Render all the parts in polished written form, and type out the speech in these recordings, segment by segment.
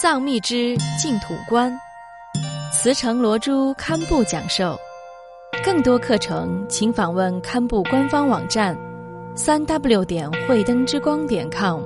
藏密之净土观，慈诚罗珠堪布讲授。更多课程请访问堪布官方网站3w 慧灯之光.com。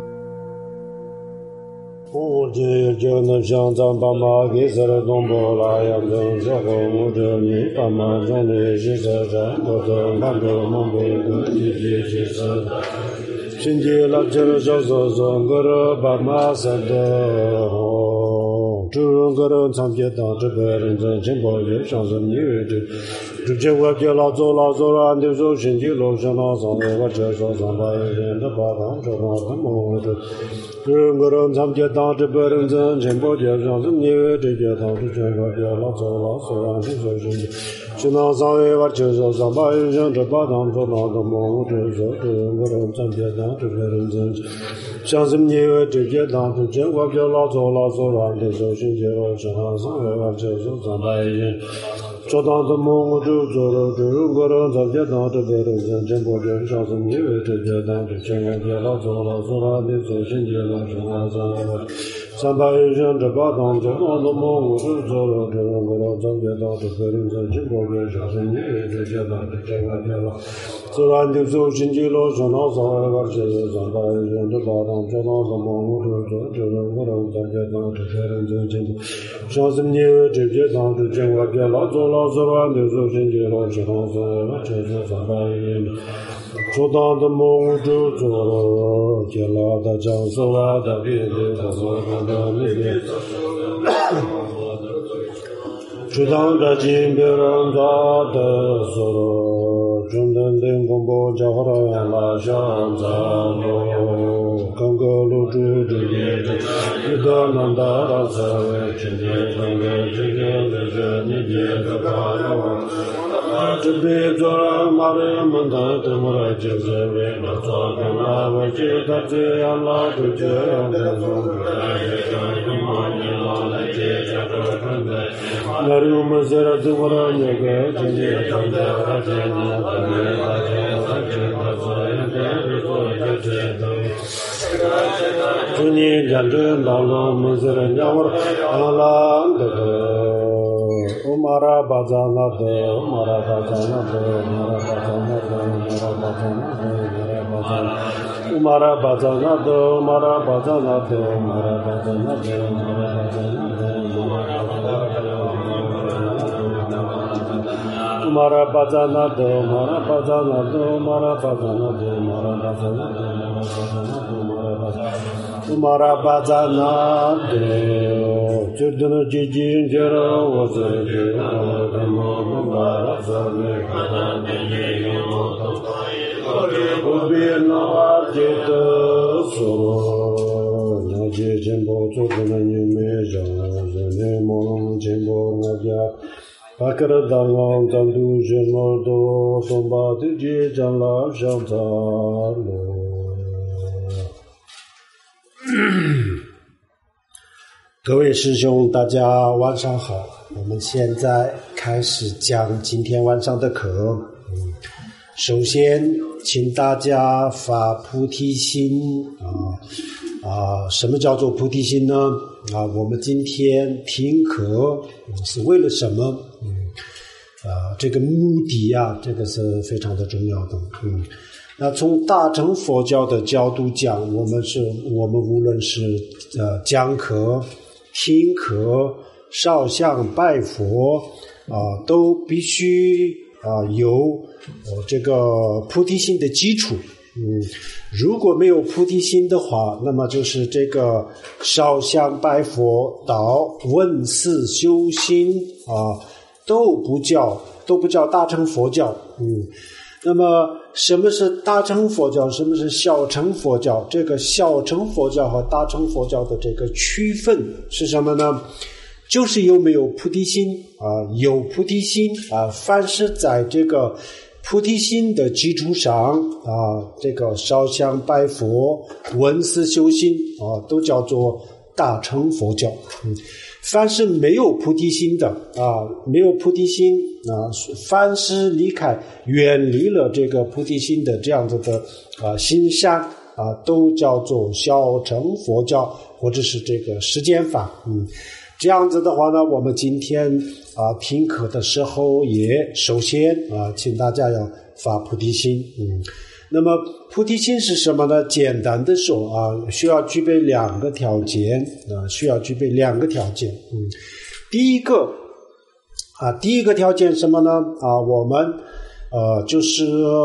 我这就能想咱爸妈给咱的东北拉洋人，然后我这你爸妈让你是在这都在满洲蒙古各地去是新街拉这小手手个人爸妈三的主人个人参加当这个人真真保佑上是你为这这我给老走了你说新街路上那上我这说上把人的把当这那他们这主人个人参加当这个人真真保佑上是你为这个当这全国给老走了你说新街去那上我这说上把人这把当这那个么这说主人个人参加当这个人真像是你为这个当这全国给老走了你说新街路上我这说上把人做当的梦就做了主人个人参加当这个人真真保佑上是你为这个当这全国给老走了你说新街路上三百人这把当做那的梦就做了主人个人参加当这个人真真保佑上是你为这个当这全国给老自然的走新街路上那三百人这把当做那的梦就做主人个人参加当这个人真真上是你为这个当这全国给老走了自然的走新街路上那这是三百人做当的梦就做了给了的讲述了的别的他说的那边知道的金别人家的所中等等公布叫人拉上咱们刚个路住的一个南大的社会今天整个今天的这你别的朋友这边做了马人们的等我来就是为了做个那我觉得这样拉就这样的总不来这么你老来接着这准备那里我们现在中国的那个今天正在发现的大家今年讲真到了我们现在讲我阿拉的乌马拉巴扎那的乌马拉巴扎那的乌马拉巴扎那的乌马拉巴扎那的乌马拉巴扎那的乌马拉巴扎那的Mara Bazana do Mara Bazana do Mara Bazana do Mara Bazana do Mara Bazana do Chudana Jijin Jera was a Jera Mara Bazana Ubi no Jeta So Naji Jimbo Chudana Yumeja Zene Jimbo Naja Akara Dalong Tandu Jemodo Somba Tiji Janla Shantalo 各位师兄大家晚上好，我们现在开始讲今天晚上的课。首先请大家发菩提心什么叫做菩提心呢？我们今天听课是为了什么？这个目的这个是非常的重要的。那从大乘佛教的角度讲，我们无论是讲课、听课、烧香拜佛都必须有这个菩提心的基础。如果没有菩提心的话，那么就是这个烧香拜佛到问世修心都不叫大乘佛教。那么什么是大乘佛教，什么是小乘佛教？这个小乘佛教和大乘佛教的这个区分是什么呢？就是有没有菩提心有菩提心凡是在这个菩提心的基础上这个烧香拜佛闻思修心都叫做大乘佛教。凡是没有菩提心的没有菩提心凡是远离了这个菩提心的这样子的心善都叫做小乘佛教或者是这个实践法。这样子的话呢，我们今天听课的时候也首先请大家要发菩提心。那么菩提心是什么呢？简单的说需要具备两个条件。第一个条件什么呢？我们就是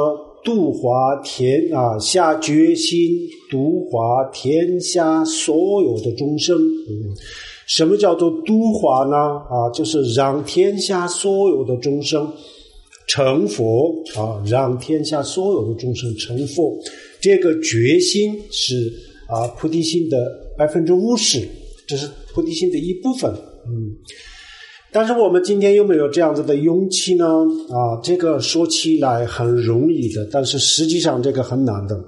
下决心度化天下所有的众生。什么叫做度化呢？就是让天下所有的众生成佛让天下所有的众生成佛。这个决心是菩提心的50%，这是菩提心的一部分。但是我们今天有没有这样子的勇气呢？这个说起来很容易的，但是实际上这个很难的。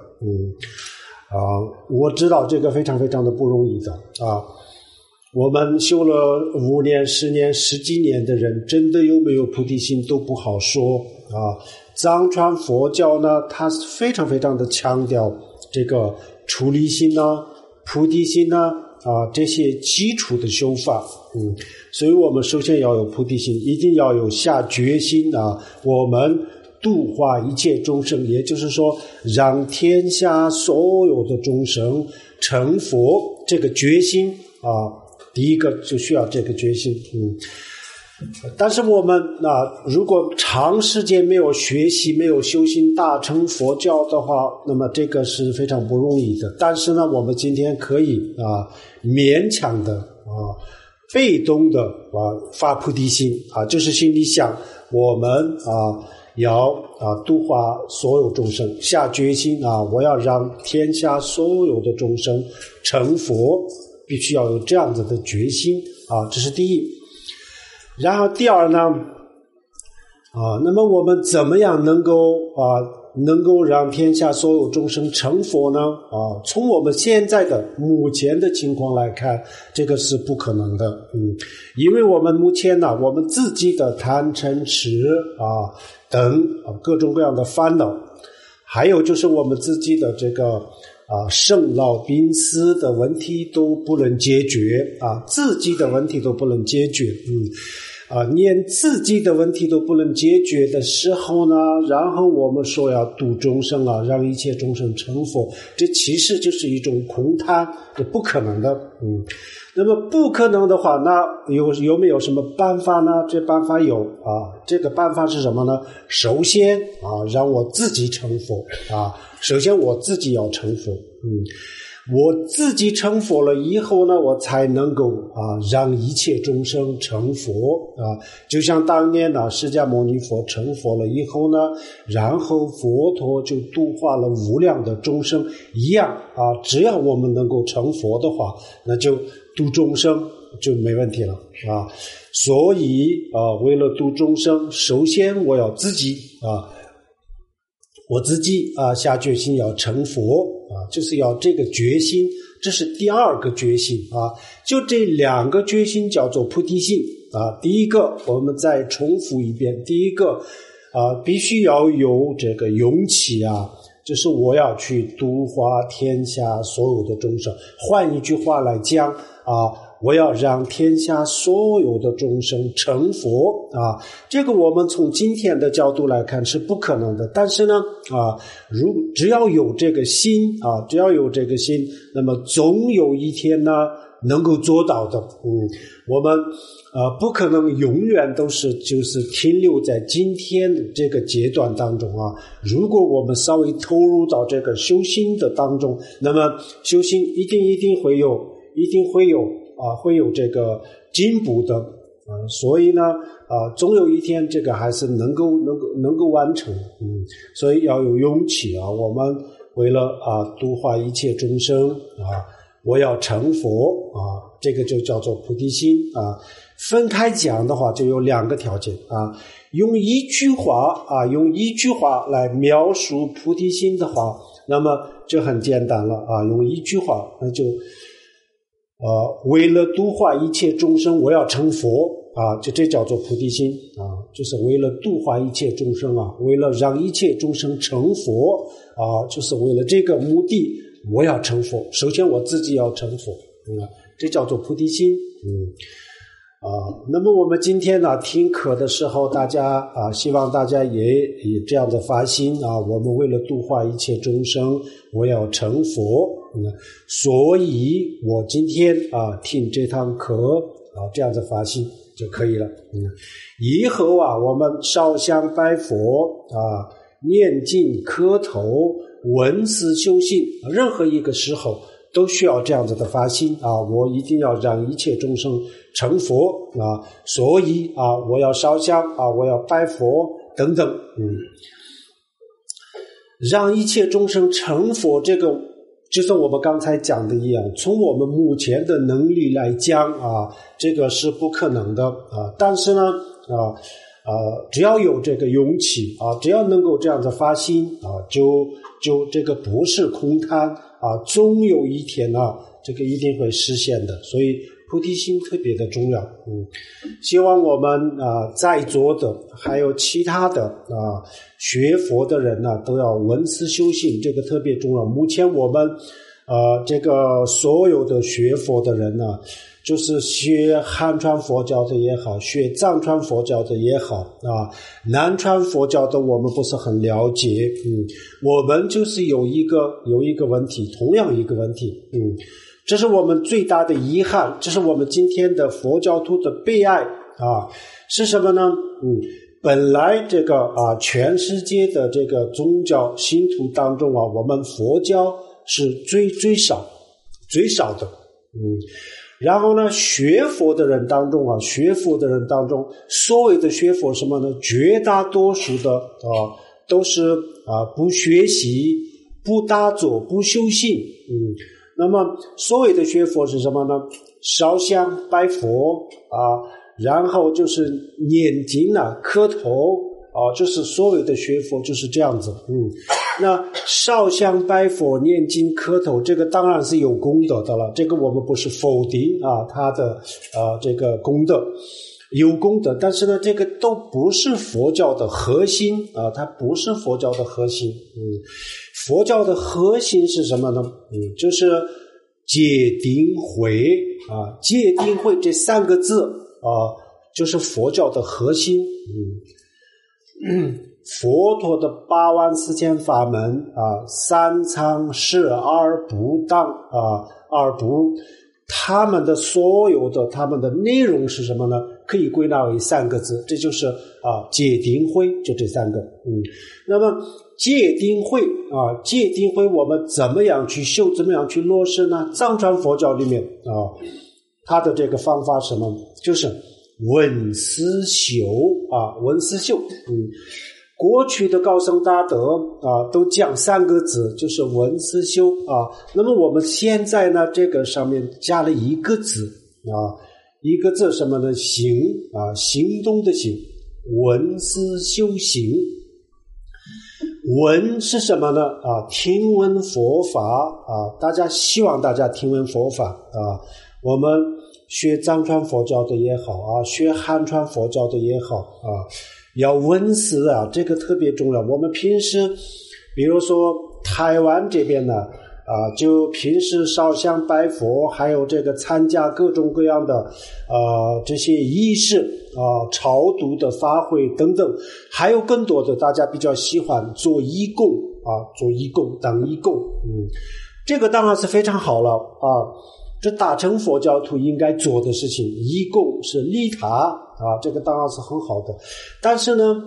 我知道这个非常非常的不容易的我们修了5年、10年、10几年的人，真的有没有菩提心都不好说藏传佛教呢，它非常非常的强调这个出离心菩提心这些基础的修法。所以我们首先要有菩提心，一定要有下决心我们度化一切众生，也就是说让天下所有的众生成佛，这个决心第一个就需要这个决心。但是我们如果长时间没有学习、没有修行大乘佛教的话，那么这个是非常不容易的。但是呢，我们今天可以勉强的被动的发菩提心就是心里想我们要度化所有众生，下决心我要让天下所有的众生成佛，必须要有这样子的决心这是第一。然后第二呢那么我们怎么样能够让天下所有众生成佛呢？从我们现在的目前的情况来看，这个是不可能的。因为我们目前我们自己的贪嗔痴等各种各样的烦恼，还有就是我们自己的这个生老病死的问题都不能解决自己的问题都不能解决。连自己的问题都不能解决的时候呢，然后我们说要度众生让一切众生成佛，这其实就是一种空谈，这不可能的。那么不可能的话，那有没有什么办法呢？这办法有这个办法是什么呢？首先让我自己成佛首先我自己要成佛。我自己成佛了以后呢，我才能够让一切众生成佛就像当年释迦牟尼佛成佛了以后呢，然后佛陀就度化了无量的众生一样只要我们能够成佛的话，那就度众生就没问题了所以为了度众生，首先我要自己下决心要成佛就是要这个决心，这是第二个决心就这两个决心叫做菩提心第一个我们再重复一遍，第一个必须要有这个勇气就是我要去度化天下所有的众生。换一句话来讲我要让天下所有的众生成佛这个我们从今天的角度来看是不可能的，但是呢只要有这个心那么总有一天呢能够做到的。我们不可能永远都是就是停留在今天的这个阶段当中如果我们稍微投入到这个修心的当中，那么修心一定会有这个进步的所以呢总有一天这个还是能够完成。所以要有勇气我们为了度化一切众生我要成佛这个就叫做菩提心分开讲的话就有两个条件用一句话来描述菩提心的话，那么就很简单了用一句话那就为了度化一切众生我要成佛就这叫做菩提心就是为了度化一切众生为了让一切众生成佛就是为了这个目的我要成佛，首先我自己要成佛，这叫做菩提心。那么我们今天呢听课的时候，大家希望大家也以这样的发心我们为了度化一切众生，我要成佛，所以我今天听这堂课这样的发心就可以了。以后我们烧香拜佛念经磕头闻思修行，任何一个时候都需要这样子的发心我一定要让一切众生成佛所以我要烧香我要拜佛等等。让一切众生成佛，这个就像我们刚才讲的一样，从我们目前的能力来讲这个是不可能的但是呢只要有这个勇气只要能够这样的发心就这个不是空谈终有一天这个一定会实现的。所以菩提心特别的重要。希望我们在座的还有其他的学佛的人都要闻思修行，这个特别重要。目前我们这个所有的学佛的人就是学汉传佛教的也好，学藏传佛教的也好南传佛教的我们不是很了解。我们就是有一个问题，同样一个问题。这是我们最大的遗憾，这是我们今天的佛教徒的悲哀是什么呢？本来这个全世界的这个宗教信徒当中我们佛教是最少的。然后呢，学佛的人当中所谓的学佛什么呢？绝大多数的都是不学习、不打坐、不修行。那么所谓的学佛是什么呢？烧香拜佛然后就是念经磕头就是所谓的学佛就是这样子。那烧香拜佛念经磕头，这个当然是有功德的了，这个我们不是否定他的这个功德，有功德，但是呢这个都不是佛教的核心它不是佛教的核心。佛教的核心是什么呢？就是戒定慧戒定慧这三个字就是佛教的核心。佛陀的84000法门三藏十二部当二部，他们的所有的他们的内容是什么呢？可以归纳为三个字，这就是戒定慧，就这三个。那么戒定慧戒定慧我们怎么样去修，怎么样去落实呢？藏传佛教里面它的这个方法是什么？就是闻思修闻思修。过去的高僧大德都讲三个字，就是闻思修那么我们现在呢这个上面加了一个字一个字什么呢？行行动的行，闻思修行。闻是什么呢？听闻佛法大家希望大家听闻佛法我们学藏传佛教的也好学汉传佛教的也好要闻思这个特别重要。我们平时比如说台湾这边呢就平时烧香拜佛，还有这个参加各种各样的这些仪式超度的法会等等，还有更多的大家比较喜欢做义工做义工当义工。这个当然是非常好了这大乘佛教徒应该做的事情，义工是利他这个当然是很好的。但是呢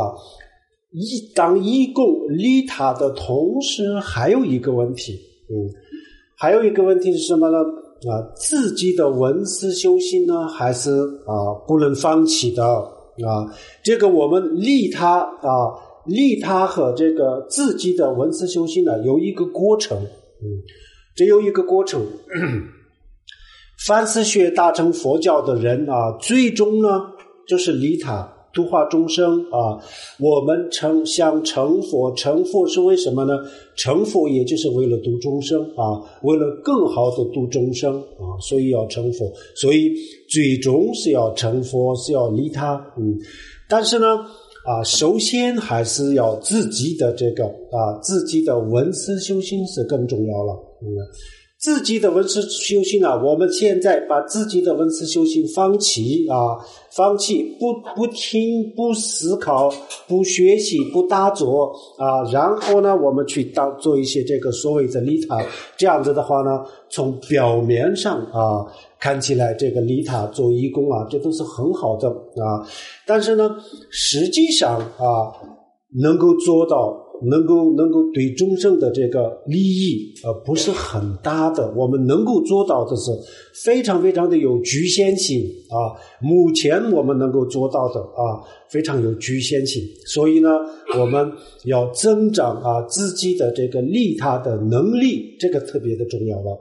当义工利他的同时还有一个问题还有一个问题是什么呢？自己的闻思修行呢还是不能放弃的这个我们利他和这个自己的闻思修行呢有一个过程这有一个过程凡是学大乘佛教的人最终呢就是利他度化众生我们想成佛，成佛是为什么呢？成佛也就是为了度众生为了更好的度众生所以要成佛，所以最终是要成佛，是要利他但是呢首先还是要自己的这个自己的闻思修行是更重要了自己的闻思修行啊，我们现在把自己的闻思修行放弃，不听、不思考、不学习、不打坐然后呢，我们去做一些这个所谓的利他，这样子的话呢，从表面上看起来这个利他做义工这都是很好的但是呢，实际上能够做到。能够对众生的这个利益不是很大的，我们能够做到的是非常非常的有局限性目前我们能够做到的非常有局限性，所以呢，我们要增长自己的这个利他的能力，这个特别的重要了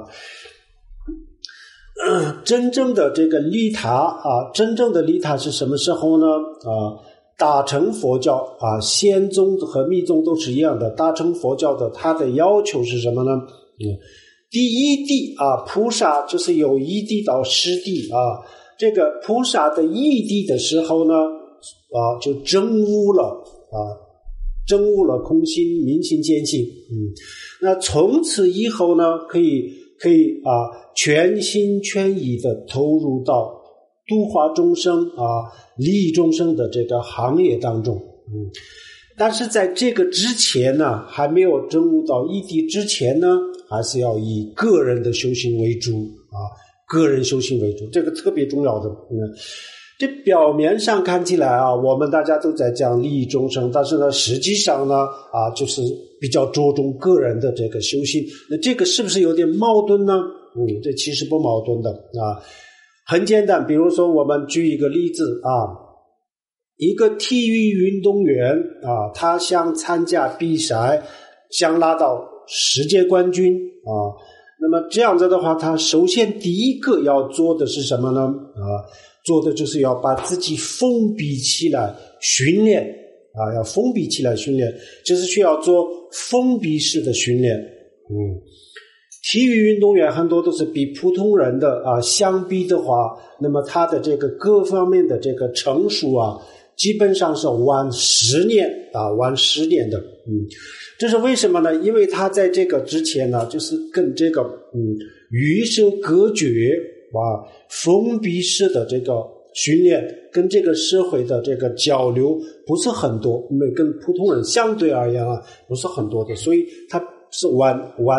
真正的这个利他真正的利他是什么时候呢大乘佛教仙宗和密宗都是一样的，大乘佛教的它的要求是什么呢第一地菩萨就是有一地到十地这个菩萨的一地的时候呢就证悟了空心明心见性那从此以后呢可以全心全意的投入到度化众生利益众生的这个行业当中但是在这个之前呢，还没有证悟到一地之前呢，还是要以个人的修行为主个人修行为主，这个特别重要的这表面上看起来我们大家都在讲利益众生，但是呢，实际上呢就是比较着重个人的这个修行，那这个是不是有点矛盾呢？这其实不矛盾的很简单，比如说我们举一个例子一个体育运动员他想参加比赛，想拿到世界冠军那么这样子的话，他首先第一个要做的是什么呢做的就是要把自己封闭起来训练要封闭起来训练，就是需要做封闭式的训练体育运动员很多都是比普通人的相比的话，那么他的这个各方面的这个成熟基本上是晚10年的这是为什么呢？因为他在这个之前呢，就是跟这个与世隔绝封闭式的这个训练跟这个社会的这个交流不是很多，跟普通人相对而言不是很多的，所以他是晚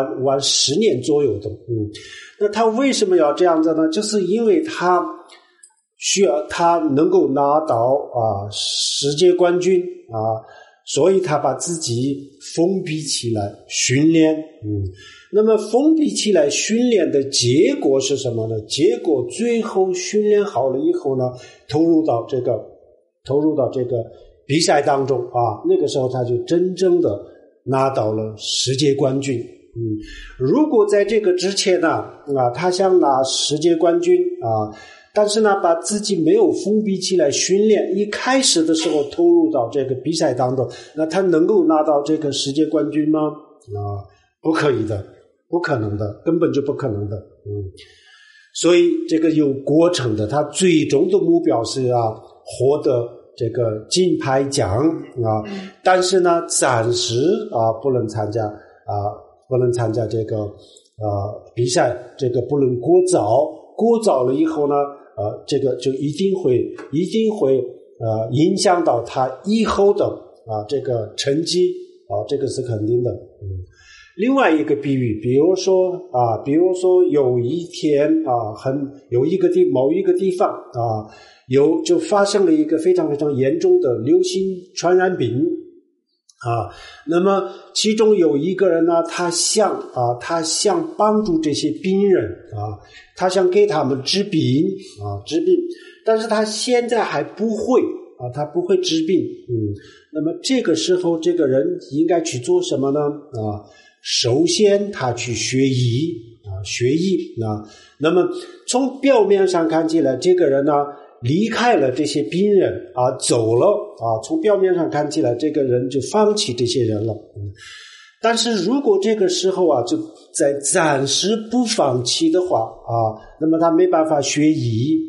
10年左右的那他为什么要这样子呢？就是因为他需要他能够拿到世界冠军所以他把自己封闭起来训练那么封闭起来训练的结果是什么呢？结果最后训练好了以后呢，投入到这个比赛当中那个时候他就真正的拿到了世界冠军如果在这个之前呢他想拿世界冠军但是呢把自己没有封闭起来训练，一开始的时候投入到这个比赛当中，那他能够拿到这个世界冠军吗？不可以的，不可能的，根本就不可能的所以这个有过程的，他最终的目标是获得这个金牌奖但是呢暂时不能参加这个比赛，这个不能过早了以后呢这个就一定会影响到他以后的这个成绩这个是肯定的另外一个比喻，比如说有一天有一个某一个地方就发生了一个非常非常严重的流行传染病那么其中有一个人呢，他想帮助这些病人他想给他们治病，但是他现在还不会他不会治病那么这个时候这个人应该去做什么呢首先他去学医那么从表面上看起来这个人呢离开了这些病人走了从表面上看起来这个人就放弃这些人了但是如果这个时候就在暂时不放弃的话那么他没办法学医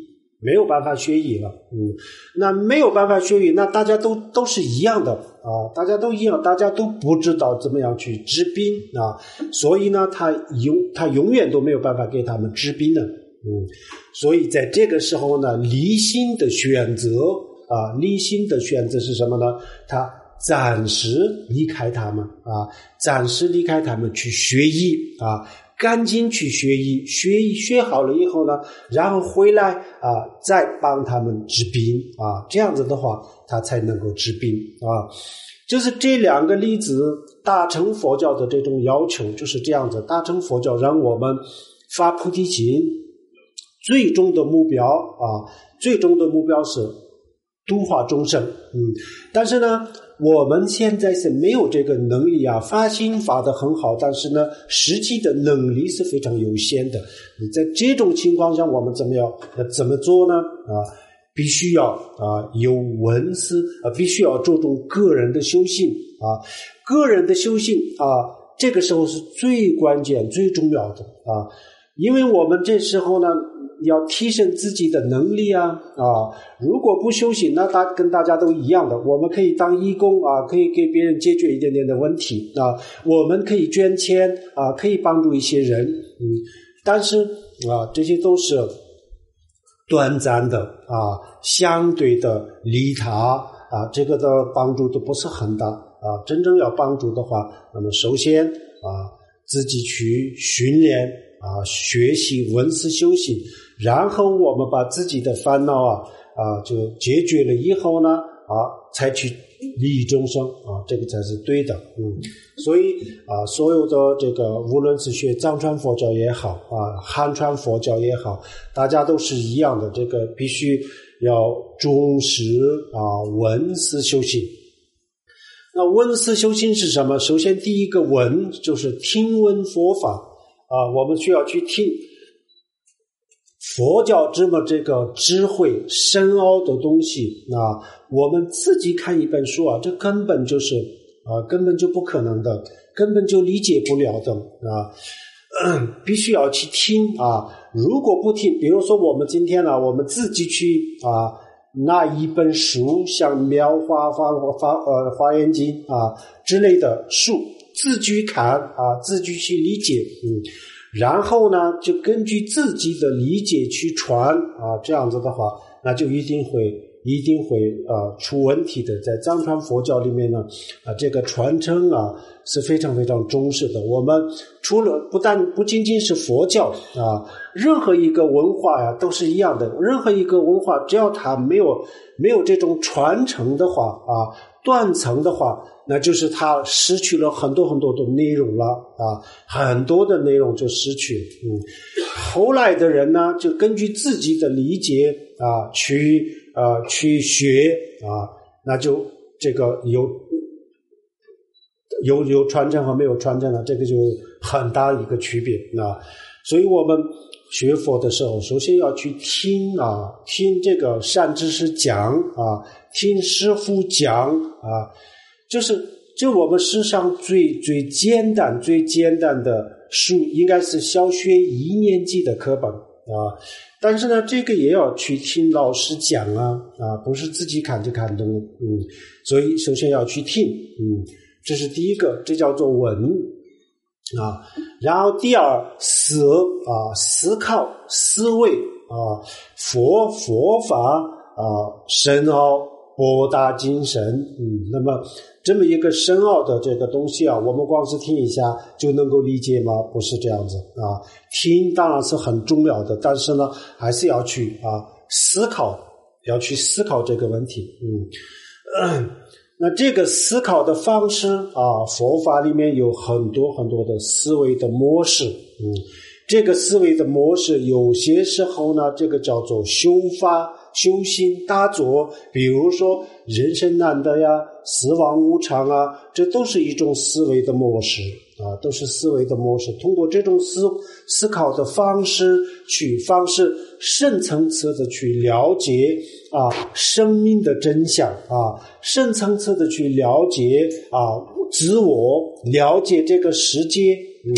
没有办法学医了。那没有办法学医，那大家都是一样的啊，大家都一样，大家都不知道怎么样去治病啊，所以呢，他永远都没有办法给他们治病的。所以在这个时候呢，理性的选择是什么呢？他暂时离开他们去学医啊，赶紧去学医，学好了以后呢，然后回来再帮他们治病啊，这样子的话他才能够治病啊。就是这两个例子，大乘佛教的这种要求就是这样子。大乘佛教让我们发菩提心，最终的目标是度化众生。但是呢，我们现在是没有这个能力发心发得很好，但是呢，实际的能力是非常有限的。你在这种情况下，我们怎么做呢？必须要有闻思，必须要注重个人的修行个人的修行这个时候是最关键、最重要的因为我们这时候呢，要提升自己的能力如果不修行，那跟大家都一样的，我们可以当义工可以给别人解决一点点的问题我们可以捐钱可以帮助一些人但是这些都是短暂的相对的利他这个的帮助都不是很大真正要帮助的话，那么首先自己去训练学习闻思修行，然后我们把自己的烦恼就解决了以后呢才去利益众生这个才是对的所以所有的这个无论是学藏传佛教也好汉传佛教也好，大家都是一样的，这个必须要重视闻思修行。那闻思修行是什么？首先第一个闻就是听闻佛法我们需要去听佛教这么这个智慧深奥的东西我们自己看一本书这根本就是根本就不可能的，根本就理解不了的必须要去听如果不听，比如说我们今天我们自己去拿一本书，像妙法华严经之类的书，自己看自己去理解然后呢就根据自己的理解去传这样子的话，那就一定会出问题的。在藏传佛教里面呢这个传承是非常非常重视的。我们除了不仅仅是佛教任何一个文化都是一样的，任何一个文化只要它没有这种传承的话断层的话，那就是它失去了很多很多的内容了很多的内容就失去后来的人呢就根据自己的理解去学那就这个有传承和没有传承了，这个就很大一个区别所以我们学佛的时候，首先要去听听这个善知识讲听师父讲就我们世上最简单的书，应该是小学1年级的课本但是呢，这个也要去听老师讲不是自己看就看懂所以首先要去听这是第一个，这叫做闻然后第二思考思维佛法深奥博大精深那么这么一个深奥的这个东西我们光是听一下就能够理解吗？不是这样子听当然是很重要的，但是呢还是要去思考这个问题那这个思考的方式佛法里面有很多很多的思维的模式这个思维的模式有些时候呢这个叫做修行大作，比如说人生难得死亡无常这都是一种思维的模式都是思维的模式。通过这种思考的方式深层次的去了解生命的真相深层次的去了解自我，了解这个世界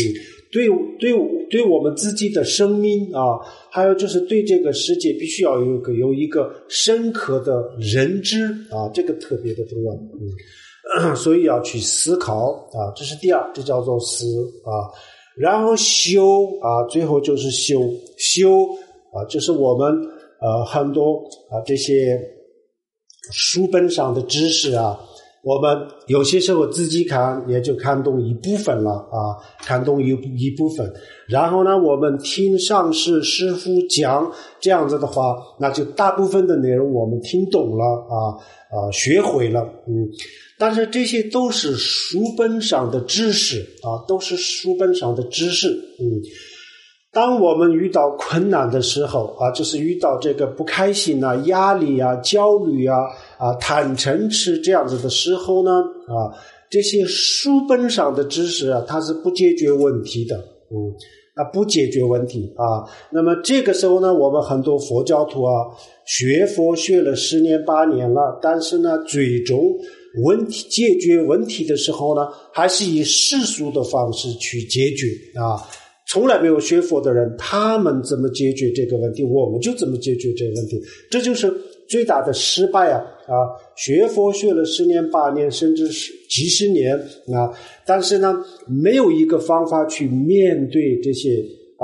对我们自己的生命啊，还有就是对这个世界必须要有一个深刻的认知啊，这个特别的重要。所以要去思考啊，这是第二，这叫做思啊。然后修啊，最后就是修啊，就是我们很多这些书本上的知识啊，我们有些时候自己看也就看懂一部分了啊，看懂一部分。然后呢，我们听上师师父讲，这样子的话，那就大部分的内容我们听懂了学会了。但是这些都是书本上的知识啊，都是书本上的知识。当我们遇到困难的时候啊，就是遇到这个不开心啊、压力啊、焦虑啊、贪嗔痴这样子的时候呢，这些书本上的知识啊，它是不解决问题的。不解决问题啊。那么这个时候呢，我们很多佛教徒啊，学佛学了10年8年了，但是呢，最终解决问题的时候呢，还是以世俗的方式去解决啊。从来没有学佛的人，他们怎么解决这个问题，我们就怎么解决这个问题，这就是最大的失败啊！学佛学了10年8年，甚至是几十年啊，但是呢，没有一个方法去面对这些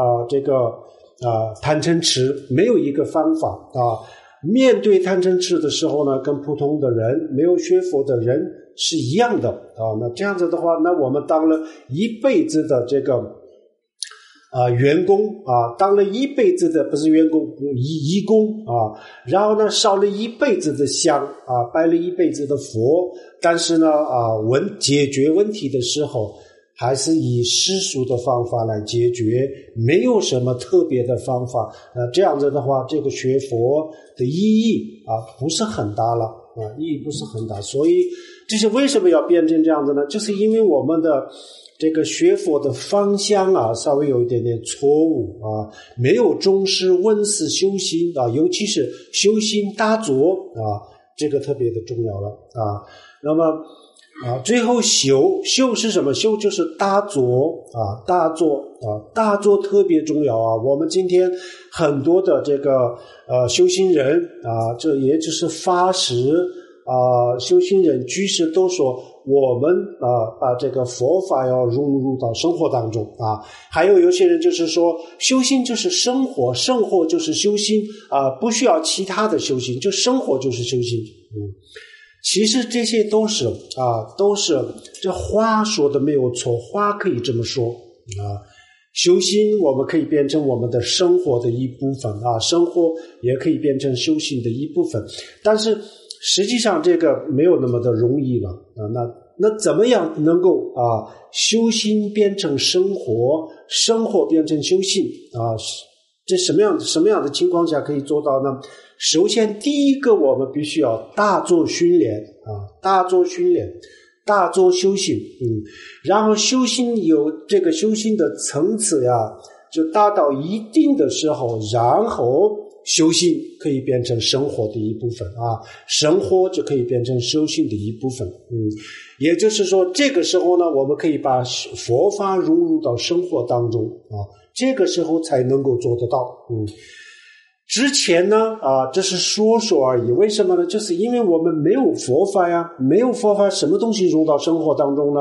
贪嗔痴，没有一个方法啊。面对贪嗔痴的时候呢，跟普通的人没有学佛的人是一样的啊。那这样子的话，那我们当了一辈子的这个员工啊，当了一辈子的不是员工义工啊，然后呢烧了一辈子的香啊，拜了一辈子的佛，但是呢解决问题的时候还是以世俗的方法来解决，没有什么特别的方法。这样子的话，这个学佛的意义不是很大了意义不是很大。所以这是为什么要变成这样子呢？就是因为我们的这个学佛的方向稍微有一点点错误没有重视闻思修心尤其是修心打坐这个特别的重要了那么最后修是什么？修就是打坐打坐特别重要我们今天很多的这个修行人这也就是法师修行人居士都说我们把这个佛法要融入到生活当中还有些人就是说修行就是生活，生活就是修行不需要其他的修行，就生活就是修行其实这些都是这话说的没有错，话可以这么说修行我们可以变成我们的生活的一部分生活也可以变成修行的一部分，但是实际上这个没有那么的容易了那怎么样能够修行变成生活，生活变成修行这什么样的情况下可以做到呢？首先第一个我们必须要大做训练大做修行然后修行有这个修行的层次就达到一定的时候，然后修行可以变成生活的一部分生活就可以变成修行的一部分也就是说这个时候呢，我们可以把佛法融入到生活当中这个时候才能够做得到之前呢这是说而已。为什么呢？就是因为我们没有佛法没有佛法，什么东西融到生活当中呢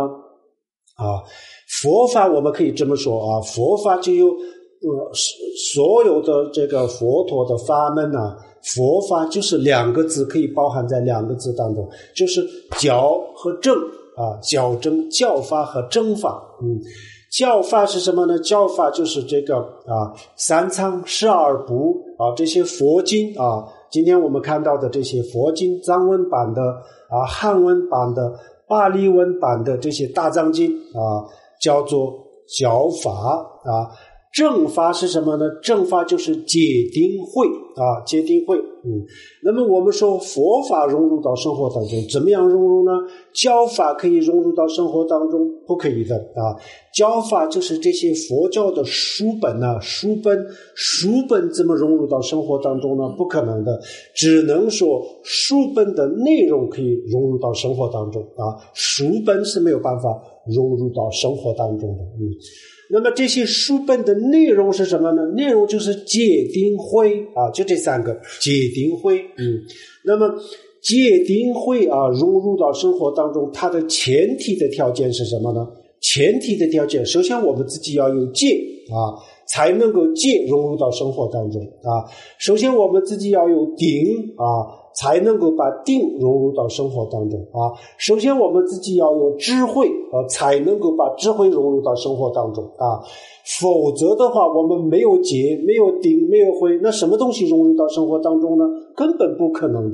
佛法我们可以这么说佛法就有所有的这个佛陀的法门佛法就是2个字，可以包含在2个字当中，就是教和正教正，教法和正法教法是什么呢？教法就是这个三藏12部这些佛经今天我们看到的这些佛经，藏文版的汉文版的巴利文版的这些大藏经叫做教法正法是什么呢？正法就是戒定慧戒定慧那么我们说佛法融入到生活当中，怎么样融入呢？教法可以融入到生活当中？不可以的教法就是这些佛教的书本书本怎么融入到生活当中呢？不可能的，只能说书本的内容可以融入到生活当中书本是没有办法融入到生活当中的那么这些书本的内容是什么呢？内容就是戒定慧啊，就这三个戒定慧。那么戒定慧啊，融入到生活当中，它的前提的条件是什么呢？前提的条件，首先我们自己要有戒啊，才能够戒融入到生活当中啊。首先我们自己要有定啊，才能够把定融入到生活当中啊。首先我们自己要有智慧才能够把智慧融入到生活当中啊。否则的话，我们没有戒，没有定，没有慧，那什么东西融入到生活当中呢？根本不可能的。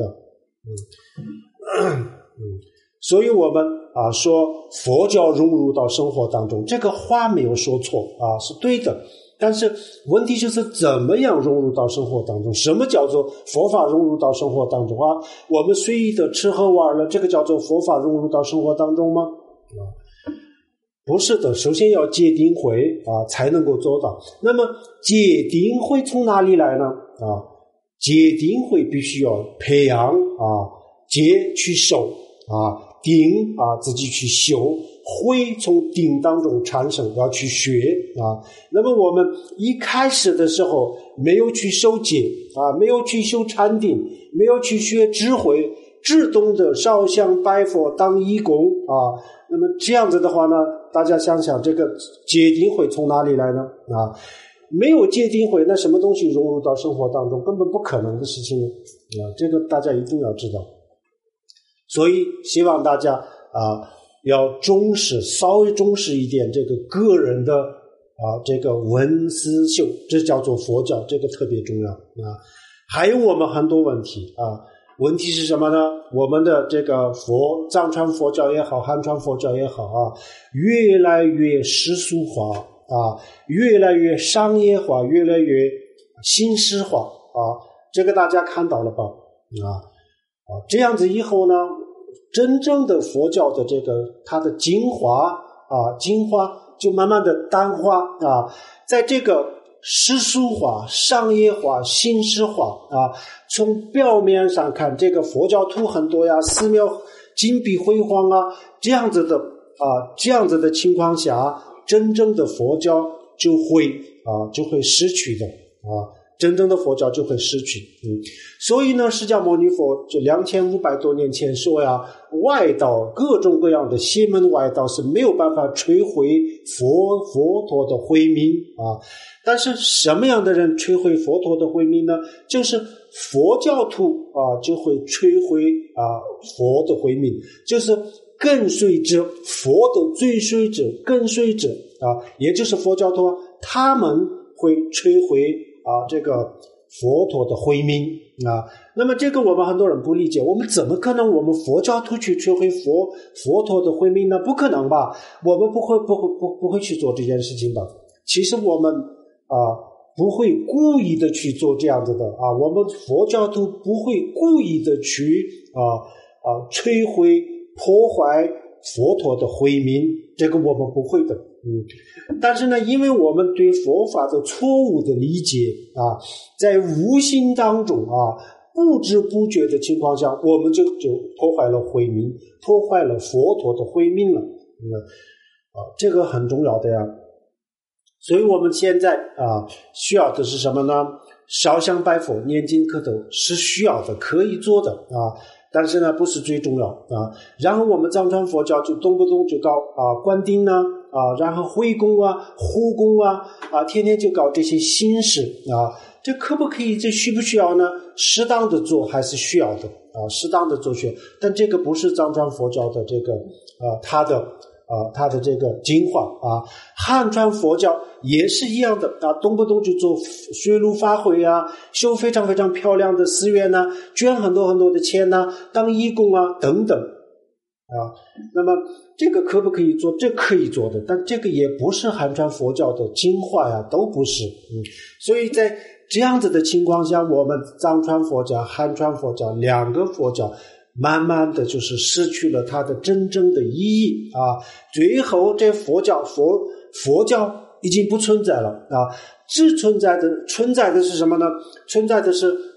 所以我们说佛教融入到生活当中，这个话没有说错啊，是对的。但是问题就是怎么样融入到生活当中？什么叫做佛法融入到生活当中啊？我们随意的吃喝玩乐，这个叫做佛法融入到生活当中吗？不是的，首先要戒定慧啊，才能够做到。那么戒定慧从哪里来呢？戒定慧必须要培养戒去守定自己去修，慧从定当中产生，要去学那么我们一开始的时候没有去守戒没有去修禅定，没有去学智慧，自动的烧香拜佛当义工那么这样子的话呢，大家想想这个戒定慧从哪里来呢？没有戒定慧，那什么东西融入到生活当中？根本不可能的事情这个大家一定要知道。所以希望大家要稍微重视一点这个个人的这个闻思修，这叫做佛教，这个特别重要还有我们很多问题问题是什么呢？我们的这个藏传佛教也好，汉传佛教也好越来越世俗化越来越商业化，越来越形式化这个大家看到了吧这样子以后呢，真正的佛教的这个它的精华就慢慢的淡化在这个世俗化、商业化、形式化从表面上看，这个佛教徒很多呀，寺庙金碧辉煌这样子的情况下，真正的佛教就会失去的真正的佛教就会失去所以呢，释迦牟尼佛就2500多年前说呀，外道各种各样的邪门外道是没有办法摧毁佛陀的慧命但是什么样的人摧毁佛陀的慧命呢？就是佛教徒就会摧毁佛的慧命，就是跟随着佛的追随者跟随者也就是佛教徒他们会摧毁这个佛陀的慧命那么这个我们很多人不理解，我们怎么可能我们佛教徒去摧毁佛陀的慧命呢？不可能吧，我们不会去做这件事情吧。其实我们不会故意的去做这样子的我们佛教徒不会故意的去摧毁破坏佛陀的慧命，这个我们不会的但是呢，因为我们对佛法的错误的理解在无形当中不知不觉的情况下，我们就破坏了慧命，破坏了佛陀的慧命了这个很重要的呀。所以我们现在需要的是什么呢？烧香拜佛念经磕头是需要的，可以做的但是呢不是最重要然后我们藏传佛教就动不动就搞观定然后会供护供天天就搞这些形式这可不可以，这需不需要呢？适当的做还是需要的适当的做但这个不是藏传佛教的这个它的这个精华汉传佛教也是一样的动不动就做水陆法会修非常非常漂亮的寺院捐很多很多的钱当义工等等那么这个可不可以做？这可以做的，但这个也不是汉传佛教的精华都不是所以在这样子的情况下，我们藏传佛教、汉传佛教两个佛教慢慢的就是失去了它的真正的意义最后这佛教已经不存在了只存在的是什么呢？存在的是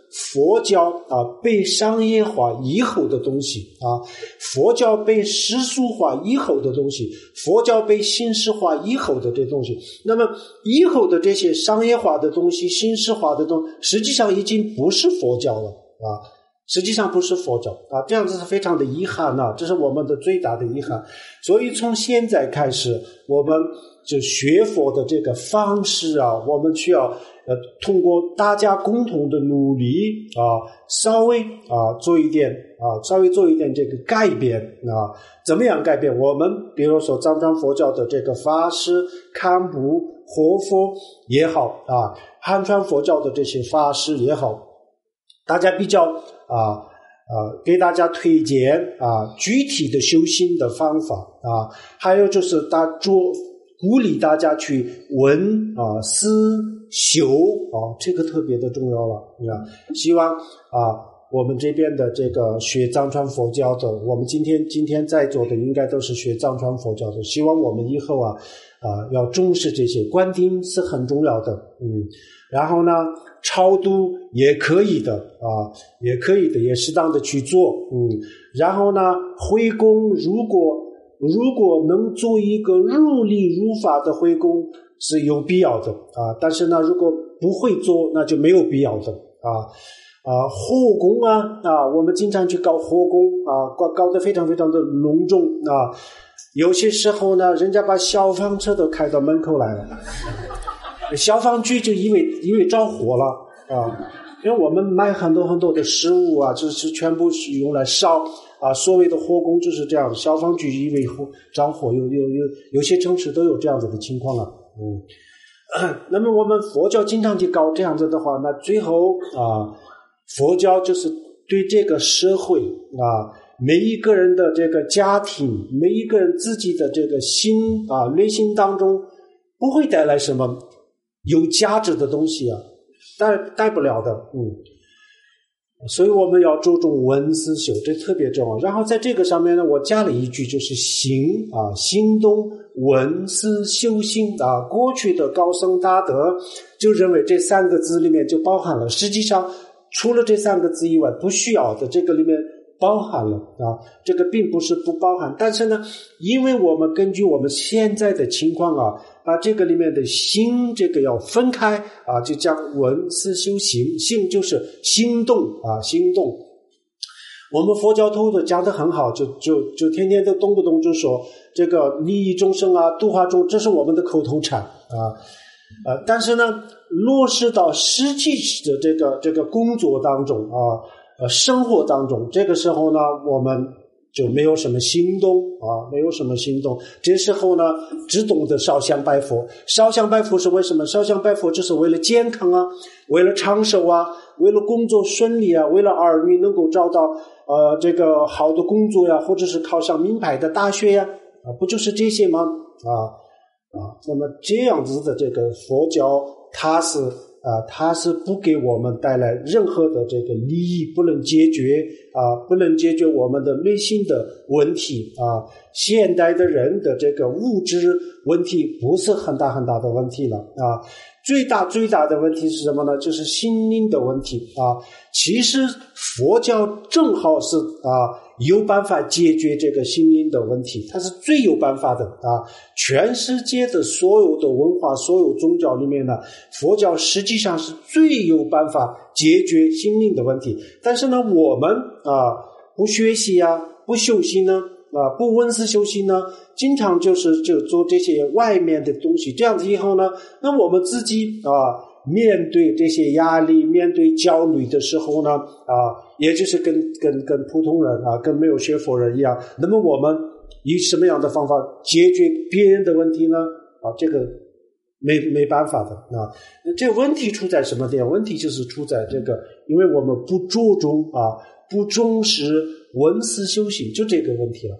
佛教被商业化以后的东西佛教被世俗化以后的东西，佛教被形式化以后的这东西，那么以后的这些商业化的东西、形式化的东西，实际上已经不是佛教了实际上不是佛教这样子是非常的遗憾这是我们的最大的遗憾。所以从现在开始，我们就学佛的这个方式我们需要通过大家共同的努力稍微做一点这个改变怎么样改变？我们比如说藏传佛教的这个法师、堪布、活佛也好汉传佛教的这些法师也好，大家比较给大家推荐具体的修行的方法还有就是鼓励大家去闻思修这个特别的重要了希望我们这边的这个学藏传佛教的，我们今天在座的应该都是学藏传佛教的，希望我们以后要重视这些，观听是很重要的然后呢超度也可以的也适当的去做然后呢回供如果能做一个如理如法的回供是有必要的但是呢如果不会做那就没有必要的火供我们经常去搞火供搞得非常非常的隆重有些时候呢人家把消防车都开到门口来了消防局就因为着火了因为我们买很多很多的食物就是全部是用来烧所谓的火供就是这样，消防局因为着火有些城市都有这样子的情况那么我们佛教经常去搞这样子的话，那最后佛教就是对这个社会每一个人的这个家庭，每一个人自己的这个心内心当中不会带来什么有价值的东西带不了的所以我们要注重闻思修，这特别重要。然后在这个上面呢，我加了一句，就是行动闻思修行过去的高僧大德就认为这三个字里面就包含了，实际上除了这三个字以外不需要的这个里面包含了这个并不是不包含，但是呢因为我们根据我们现在的情况把这个里面的心这个要分开就讲闻思修行，行就是行动行动。我们佛教徒的讲得很好，就天天都动不动就说这个利益众生度化众，这是我们的口头禅但是呢落实到实际的这个工作当中生活当中，这个时候呢我们就没有什么行动没有什么行动。这时候呢只懂得烧香拜佛，烧香拜佛是为什么？烧香拜佛就是为了健康为了长寿为了工作顺利为了儿女能够找到这个好的工作或者是考上名牌的大学不就是这些吗那么这样子的这个佛教它是不给我们带来任何的这个利益，不能解决我们的内心的问题现代的人的这个物质问题不是很大很大的问题了最大的问题是什么呢？就是心灵的问题其实佛教正好是有办法解决这个心灵的问题，它是最有办法的全世界的所有的文化，所有宗教里面呢，佛教实际上是最有办法解决心灵的问题。但是呢我们不学习不修行呢不闻思修行呢，经常就做这些外面的东西，这样子以后呢，那我们自己面对这些压力，面对焦虑的时候呢也就是跟普通人跟没有学佛人一样，那么我们以什么样的方法解决别人的问题呢这个没办法的这个问题出在什么点？问题就是出在这个，因为我们不注重不重视闻思修行，就这个问题了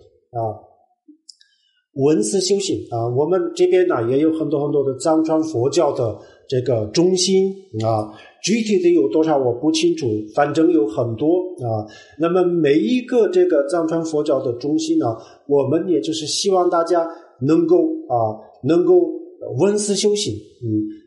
闻思修行我们这边呢也有很多很多的藏传佛教的这个中心具体的有多少我不清楚，反正有很多那么每一个这个藏传佛教的中心呢，我们也就是希望大家能够闻思修行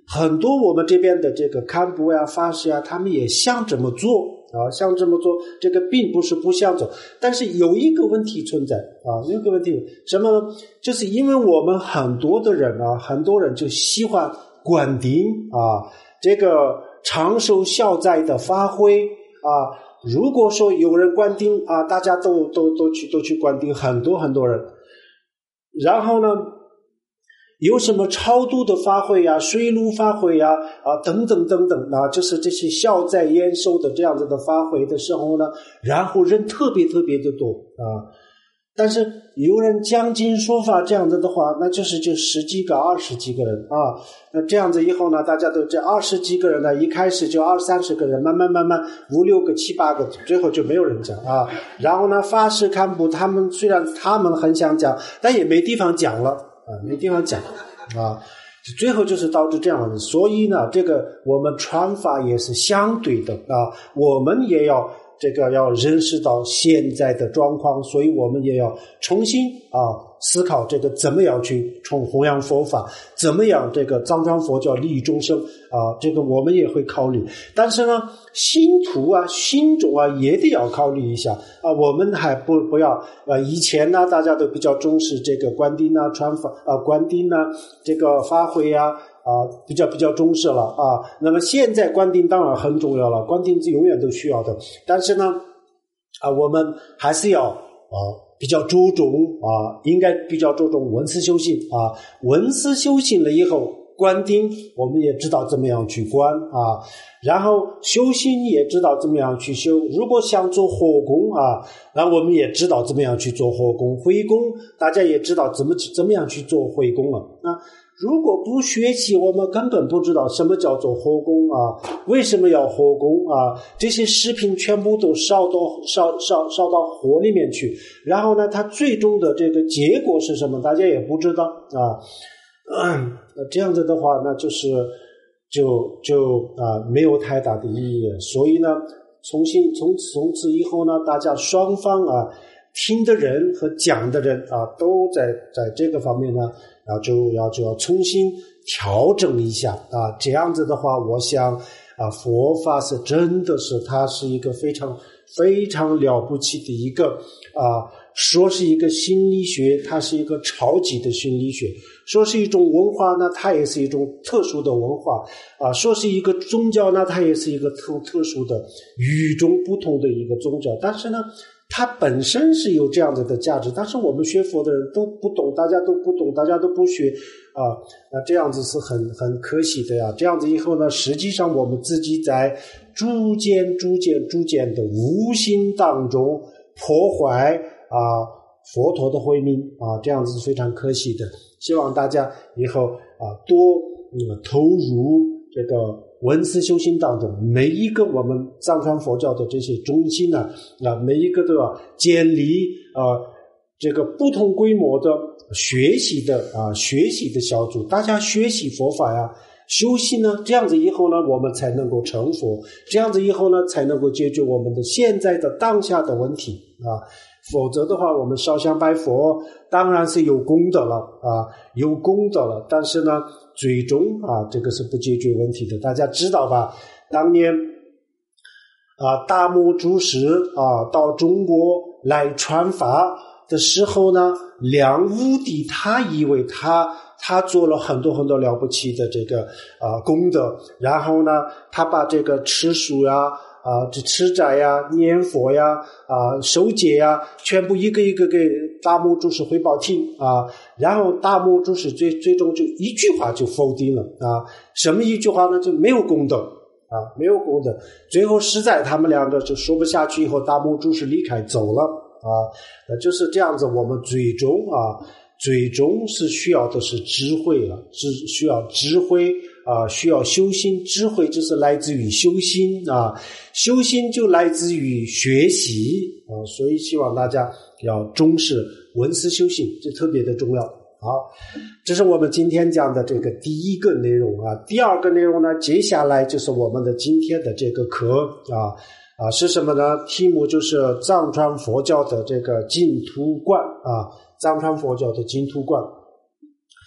很多我们这边的这个堪布呀、法师呀，他们也想这么做啊，想这么做，这个并不是不想做，但是有一个问题存在啊，有一个问题什么呢？就是因为我们很多的人啊，很多人就喜欢灌顶啊，这个长寿消灾的发挥啊。如果说有人灌顶啊，大家都去灌顶，很多人，然后呢？有什么超度的发挥呀、水陆发挥呀、等等啊，就是这些消灾延寿的这样子的发挥的时候呢，然后人特别的多啊。但是有人讲经说法这样子的话，那就是就10几个、20几个人啊。那这样子以后呢，大家都这20几个人呢，一开始就20-30个人，慢慢5、6个、7、8个，最后就没有人讲啊。然后呢，法师堪布他们虽然他们很想讲，但也没地方讲了。没地方讲啊，最后就是导致这样子。所以呢，这个我们传法也是相对的啊，我们也要这个要认识到现在的状况，所以我们也要重新思考这个怎么样去弘扬佛法，怎么样这个藏传佛教利益众生这个我们也会考虑。但是呢，信徒啊、信众啊也得要考虑一下我们还不要以前呢大家都比较重视这个灌顶啊、传法灌顶啊、这个发挥啊比较重视了那么现在灌顶当然很重要了，灌顶是永远都需要的，但是呢我们还是要比较注重应该比较注重闻思修行闻思修行了以后，灌顶我们也知道怎么样去灌然后修行也知道怎么样去修。如果想做火功那我们也知道怎么样去做火功，回功大家也知道怎么样去做回功了如果不学习，我们根本不知道什么叫做火功为什么要火功这些食品全部都烧到火里面去，然后呢，它最终的这个结果是什么，大家也不知道那这样子的话，那就是就没有太大的意义。所以呢，从此以后呢，大家双方听的人和讲的人都在这个方面呢就要重新调整一下这样子的话，我想佛法是真的是它是一个非常非常了不起的一个说是一个心理学，它是一个超级的心理学；说是一种文化呢，它也是一种特殊的文化说是一个宗教呢，它也是一个特殊的与众不同的一个宗教。但是呢，它本身是有这样子的价值，但是我们学佛的人都不懂，大家都不懂，大家都不学那这样子是很可惜的呀。这样子以后呢，实际上我们自己在逐渐的无形当中破坏佛陀的慧命这样子是非常可惜的。希望大家以后多投入这个闻思修行当中，每一个我们藏传佛教的这些中心每一个都要建立这个不同规模的学习的小组，大家学习佛法修行呢，这样子以后呢，我们才能够成佛，这样子以后呢，才能够解决我们的现在的当下的问题否则的话，我们烧香拜佛当然是有功德了但是呢，最终这个是不解决问题的。大家知道吧？当年大木祖师到中国来传法的时候呢，梁武帝他以为他做了很多了不起的这个功德，然后呢，他把这个吃素这吃斋念佛守戒全部一个一个给大木祖师汇报听然后大木祖师最终就一句话就否定了什么一句话呢？就没有功德没有功德。最后实在他们两个就说不下去，以后大木祖师离开走了就是这样子。我们最终是需要的是智慧需要智慧需要修心。智慧就是来自于修心修心就来自于学习所以希望大家要重视闻思修行，这特别的重要。好，这是我们今天讲的这个第一个内容第二个内容呢，接下来就是我们的今天的这个课是什么呢？题目就是藏传佛教的这个净土观藏传佛教的净土观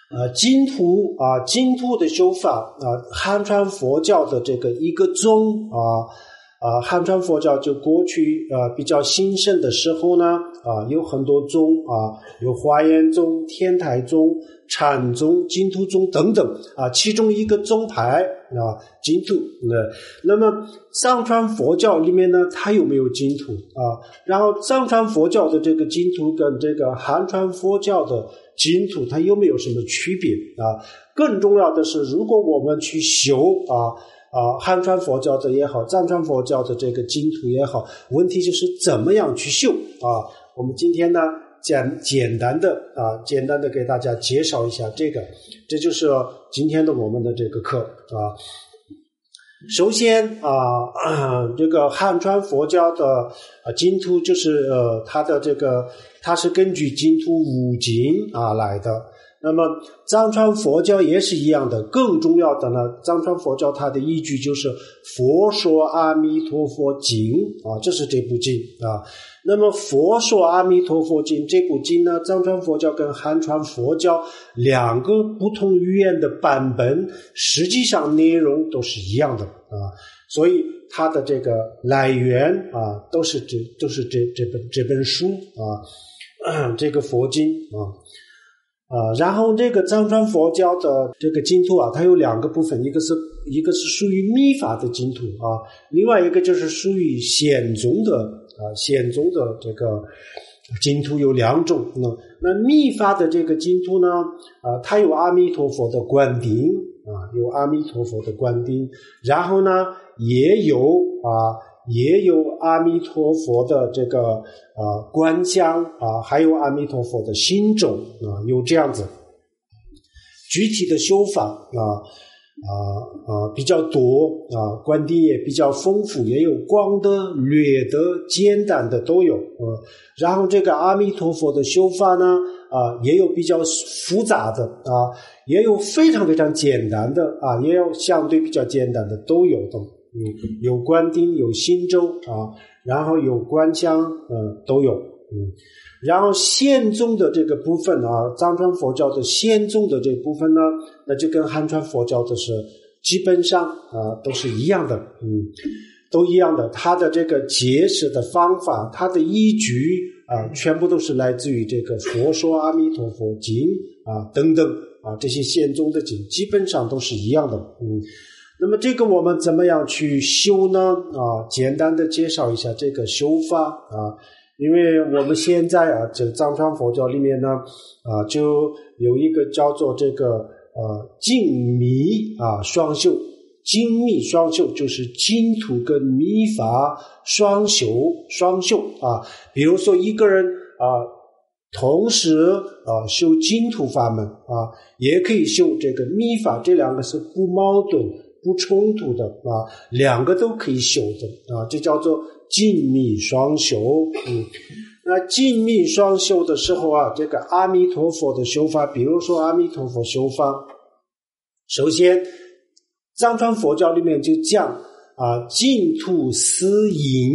净土的修法汉传佛教的这个一个宗汉传佛教就过去比较兴盛的时候呢有很多宗有华严宗、天台宗、禅宗、净土宗等等其中一个宗派净土。那么藏传佛教里面呢，它有没有净土然后藏传佛教的这个净土跟这个汉传佛教的净土它有没有什么区别更重要的是，如果我们去修汉传佛教的也好，藏传佛教的这个净土也好，问题就是怎么样去修我们今天呢简单的给大家介绍一下这就是今天的我们的这个课首先这个汉传佛教的净土就是它是根据净土五经来的。那么藏传佛教也是一样的，更重要的呢，藏传佛教它的依据就是《佛说阿弥陀佛经》这是这部经那么《佛说阿弥陀佛经》这部经呢，藏传佛教跟汉传佛教两个不同语言的版本，实际上内容都是一样的所以它的这个来源都是这本书这个佛经然后这个藏传佛教的这个净土它有两个部分，一个是属于密法的净土另外一个就是属于显宗的这个净土有两种那密法的这个净土呢它有阿弥陀佛的灌顶有阿弥陀佛的灌顶，然后呢也有阿弥陀佛的这个观想还有阿弥陀佛的心咒有这样子。具体的修法比较多观顶也比较丰富，也有广的、略的、简单的都有然后这个阿弥陀佛的修法呢也有比较复杂的也有非常非常简单的也有相对比较简单的都有的有观顶有心咒然后有观想都有然后显宗的这个部分藏传佛教的显宗的这部分呢，那就跟汉传佛教的是基本上都是一样的都一样的，它的这个解释的方法，它的依据全部都是来自于这个佛说阿弥陀佛经等等这些显宗的经基本上都是一样的那么这个我们怎么样去修呢简单的介绍一下这个修法因为我们现在这个藏传佛教里面呢就有一个叫做这个净密双修。净密双修就是净土跟密法双修比如说一个人同时修净土法门也可以修这个密法，这两个是不矛盾不冲突的两个都可以修的这叫做净密双修那净密双修的时候这个阿弥陀佛的修法，比如说阿弥陀佛修法，首先藏传佛教里面就讲净土思淫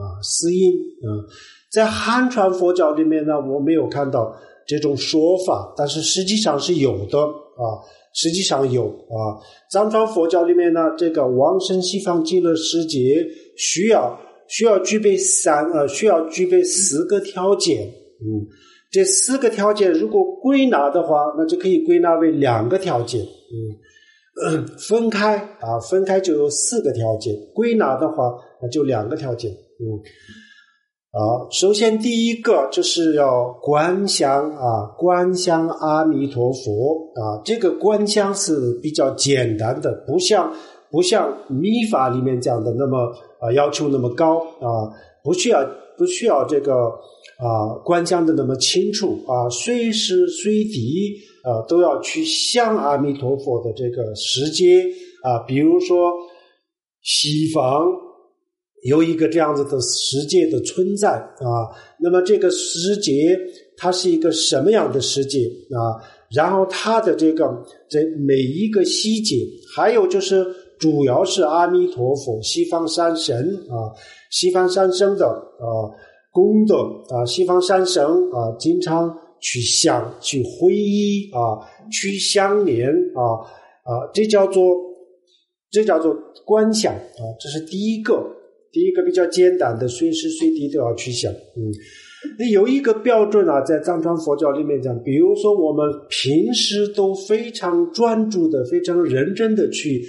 在汉传佛教里面呢，我没有看到这种说法，但是实际上是有的实际上有藏传佛教里面呢，这个往生西方极乐世界需要具备4个条件这4个条件如果归纳的话，那就可以归纳为2个条件分开就有4个条件，归纳的话那就2个条件首先第一个就是要观想阿弥陀佛这个观想是比较简单的，不像密法里面讲的那么要求那么高不需要这个观想的那么清楚随时随地都要去想阿弥陀佛的这个世界比如说西方有一个这样子的世界的存在那么这个世界它是一个什么样的世界然后它的这每一个细节，还有就是主要是阿弥陀佛西方三神西方三圣的功德西方三圣经常去想、去回忆去相连这叫做观想这是第一个比较简单的，随时随地都要去想。那有一个标准在藏传佛教里面讲，比如说我们平时都非常专注的、非常认真的去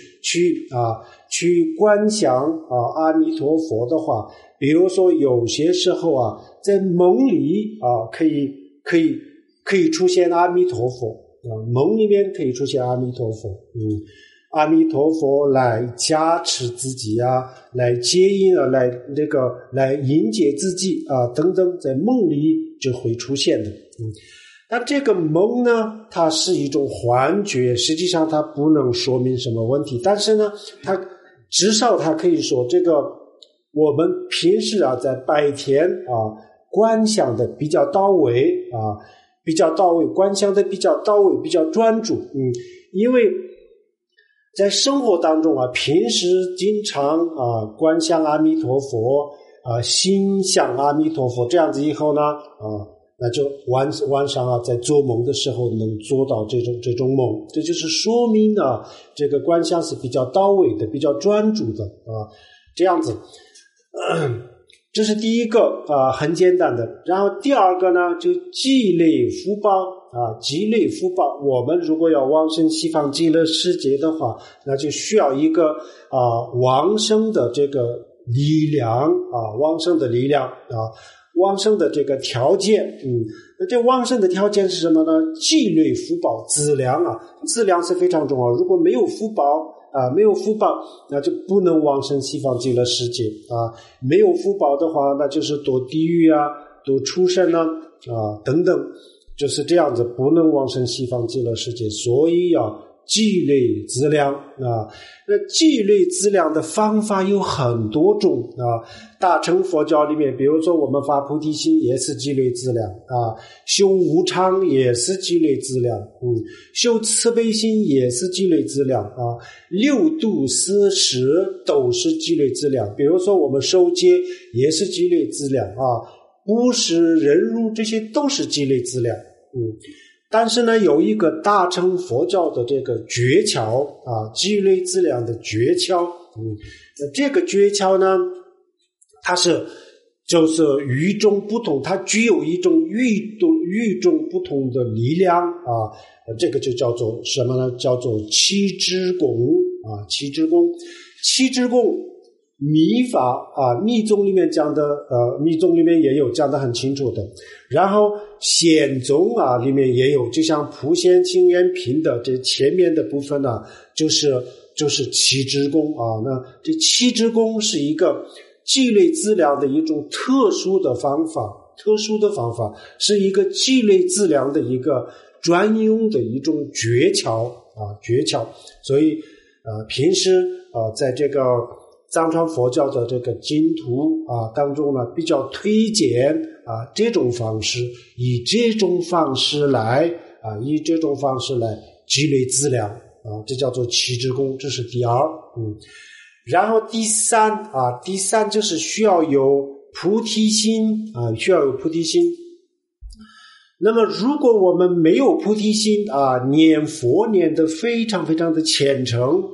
观想阿弥陀佛的话，比如说有些时候在梦里可以出现阿弥陀佛梦里面可以出现阿弥陀佛阿弥陀佛来加持自己来接引来迎接自己等等，在梦里就会出现的。但这个梦呢，它是一种幻觉，实际上它不能说明什么问题。但是呢，至少它可以说这个我们平时在白天观想的比较到位观想的比较到位，比较专注。因为在生活当中平时经常观想阿弥陀佛心想阿弥陀佛，这样子以后呢那就晚上在做梦的时候能做到这种梦，这就是说明这个观想是比较到位的，比较专注的这样子。这是第一个很简单的。然后第二个呢，就积累福报积累福报。我们如果要往生西方极乐世界的话，那就需要一个往生的这个力量往生的力量往生的这个条件。那这往生的条件是什么呢？积累福报，资粮资粮是非常重要。如果没有福报那就不能往生西方极乐世界没有福报的话，那就是堕地狱堕畜生等等，就是这样子，不能往生西方极乐世界。所以要积累资粮那积累资粮的方法有很多种大乘佛教里面，比如说我们发菩提心也是积累资粮修无常也是积累资粮修慈悲心也是积累资粮六度四识都是积累资粮。比如说我们受戒也是积累资粮布施忍辱，这些都是积累资粮但是呢，有一个大乘佛教的这个诀窍积累资粮的诀窍这个诀窍呢，它就是与众不同，它具有一种与众不同的力量这个就叫做什么呢？叫做七支功七支功密法密宗里面讲的密宗里面也有讲得很清楚的。然后显宗里面也有，就像普贤清愿品的这前面的部分就是七支功那这七支功是一个积累资粮的一种特殊的方法，是一个积累资粮的一个专用的一种诀窍。所以平时在这个藏传佛教的这个经图当中呢，比较推荐这种方式，以这种方式来积累资粮这叫做七支功，这是第二。然后第三就是需要有菩提心那么如果我们没有菩提心念佛念得非常非常的虔诚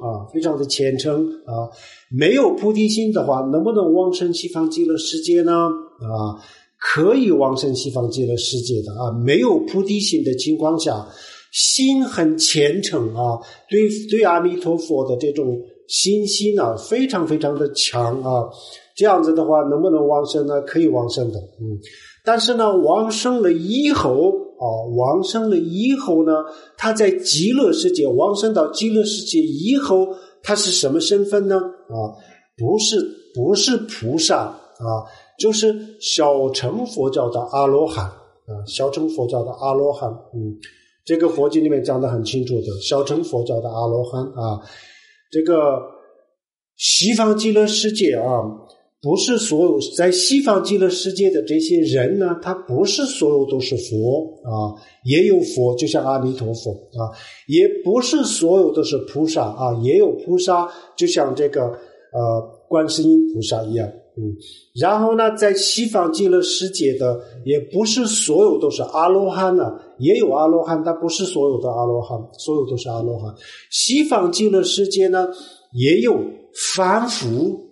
没有菩提心的话，能不能往生西方极乐世界呢？可以往生西方极乐世界的没有菩提心的情况下，心很虔诚对阿弥陀佛的这种信心非常非常的强这样子的话，能不能往生呢？可以往生的但是呢，往生了以后呢，他在极乐世界往生到极乐世界以后，他是什么身份呢？不是菩萨就是小乘佛教的阿罗汉这个佛经里面讲得很清楚的，小乘佛教的阿罗汉这个西方极乐世界不是所有在西方极乐世界的这些人呢，他不是所有都是佛也有佛，就像阿弥陀佛也不是所有都是菩萨也有菩萨，就像这个观世音菩萨一样。然后呢，在西方极乐世界的也不是所有都是阿罗汉也有阿罗汉，但不是所有的阿罗汉，所有都是阿罗汉。西方极乐世界呢也有凡夫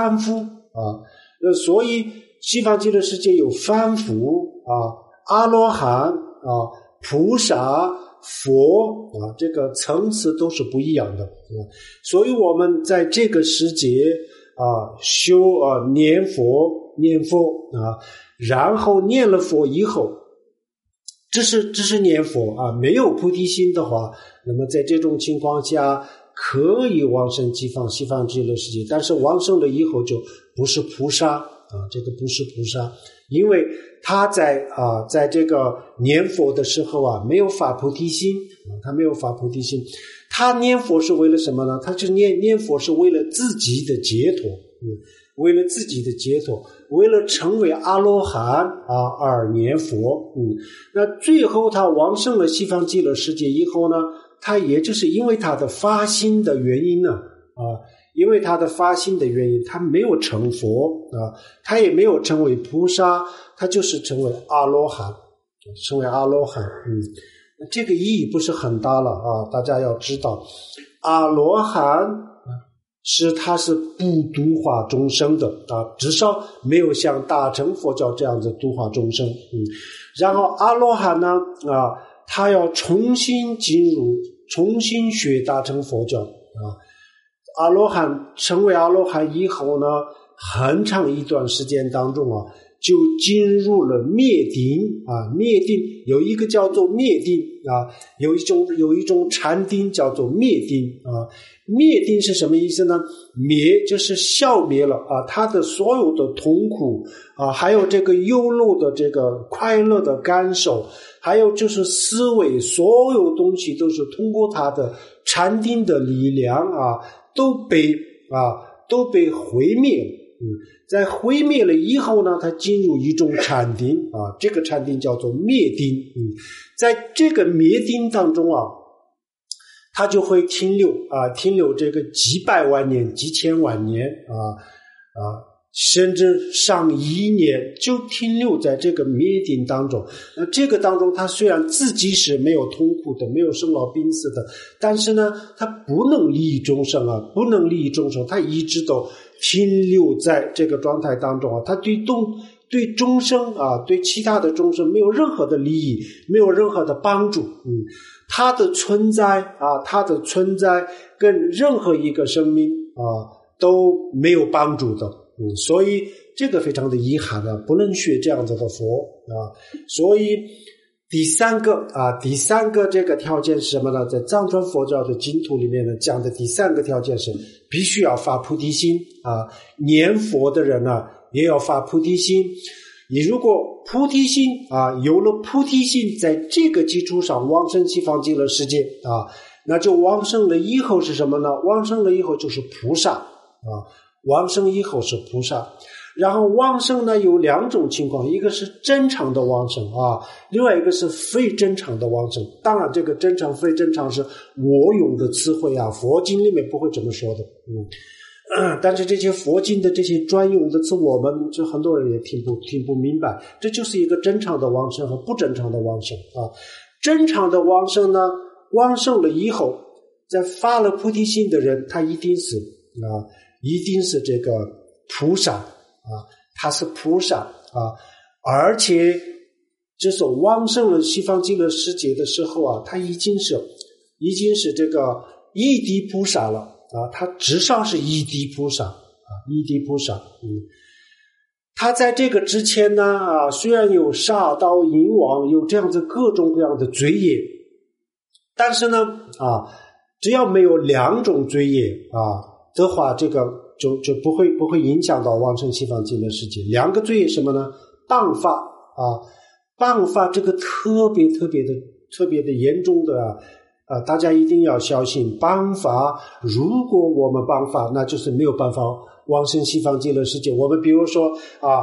所以西方极乐世界有凡夫阿罗汉菩萨佛这个层次都是不一样的所以我们在这个世界修念佛然后念了佛以后，只是念佛没有菩提心的话，那么在这种情况下可以往生西方极乐世界，但是往生了以后就不是菩萨这个不是菩萨，因为他在这个念佛的时候没有发菩提心他没有发菩提心。他念佛是为了什么呢？他就念佛是为了自己的解脱为了自己的解脱，为了成为阿罗汉而念佛那最后他往生了西方极乐世界以后呢，他也就是因为他的发心的原因因为他的发心的原因，他没有成佛他也没有成为菩萨，他就是成为阿罗汉这个意义不是很大了大家要知道阿罗汉他是不度化众生的至少没有像大乘佛教这样子度化众生然后阿罗汉呢他要重新学大乘佛教成为阿罗汉以后呢，很长一段时间当中就进入了灭定灭定有一个叫做灭定有一种禅定叫做灭定灭定是什么意思呢？灭就是消灭了他的所有的痛苦还有这个忧乐的这个快乐的感受，还有就是思维，所有东西都是通过他的禅定的力量都被毁灭在毁灭了以后呢，他进入一种禅定这个禅定叫做灭定在这个灭定当中他就会停留这个几百万年几千万年甚至上亿年就停留在这个灭定当中。那这个当中他虽然自己是没有痛苦的，没有生老病死的，但是呢他不能利益众生他一直都停留在这个状态当中他对众生对其他的众生没有任何的利益，没有任何的帮助他的存在跟任何一个生命都没有帮助的所以这个非常的遗憾不能学这样子的佛所以第三个这个条件是什么呢？在藏传佛教的净土里面呢，讲的第三个条件是必须要发菩提心念佛的人也要发菩提心。你如果菩提心有了菩提心，在这个基础上往生西方极乐世界那就往生了以后是什么呢？往生了以后就是菩萨往生以后是菩萨。然后往生呢有两种情况，一个是正常的往生另外一个是非正常的往生。当然这个正常非正常是我用的词汇佛经里面不会这么说的但是这些佛经的这些专用的词我们就很多人也听不明白，这就是一个正常的往生和不正常的往生正常的往生呢，往生了以后在发了菩提心的人，他一定是这个菩萨他是菩萨而且就是往生了西方极乐世界的时候他已经是这个一地菩萨了他至少是一地菩萨他在这个之前呢虽然有杀盗淫妄，有这样子各种各样的罪业，但是呢只要没有两种罪业的话，这个就不会影响到往生西方极乐世界。两个罪业什么呢？谤法这个特别的严重的大家一定要小心谤法。如果我们谤法，那就是没有办法往生西方极乐世界。我们比如说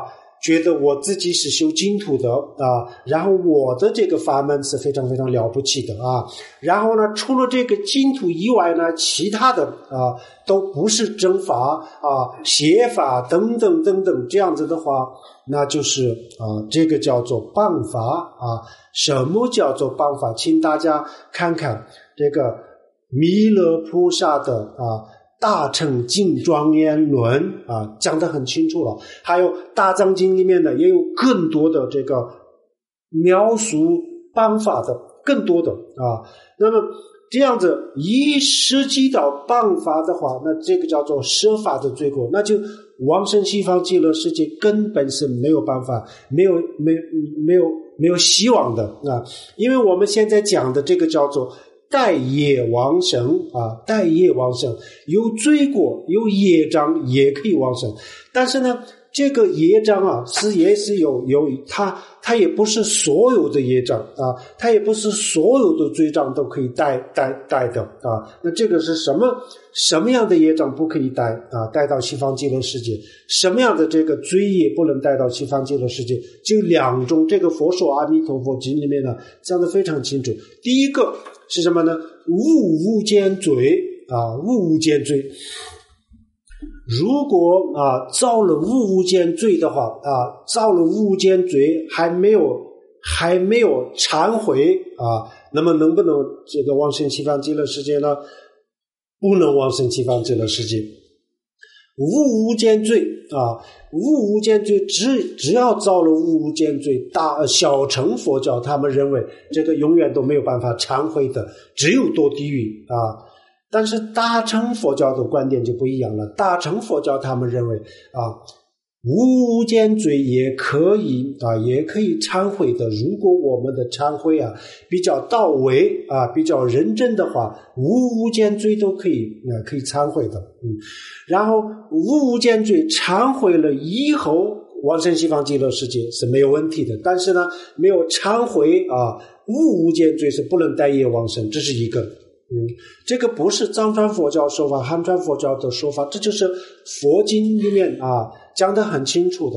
觉得我自己是修净土的啊，然后我的这个法门是非常非常了不起的啊，然后呢，除了这个净土以外呢，其他的啊都不是正法啊、邪法等等等等，这样子的话，那就是这个叫做谤法啊。什么叫做谤法？请大家看看这个弥勒菩萨的大乘净庄严论啊，讲得很清楚了。还有大藏经里面呢，也有更多的这个描述谤法的更多的啊。那么这样子一涉及到谤法的话，那这个叫做奢法的罪过，那就往生西方极乐世界根本是没有办法，没有希望的啊。因为我们现在讲的这个叫做带业往生啊，带业往生，有罪过有业障也可以往生，但是呢，这个业障啊也是有它也不是所有的业障啊，它也不是所有的罪障都可以带的啊。那这个是什么样的业障不可以带到西方极乐世界？什么样的这个罪业不能带到西方极乐世界？就两种，这个佛说阿弥陀佛经里面呢讲得非常清楚。第一个是什么呢？无间罪啊，无间罪。如果造了无间罪的话造了无间罪还没有忏悔那么能不能这个往生西方极乐世界呢？不能往生西方极乐世界。无间罪无间罪只要造了无间罪，小乘佛教他们认为这个永远都没有办法忏悔的，只有堕地狱但是大乘佛教的观点就不一样了，大乘佛教他们认为无间罪也可以忏悔的。如果我们的忏悔比较到位比较认真的话，无间罪都可以忏悔的。然后无间罪忏悔了以后往生西方极乐世界是没有问题的，但是呢，没有忏悔无间罪是不能带业往生，这是一个。这个不是藏传佛教说法，汉传佛教的说法，这就是佛经里面讲得很清楚的。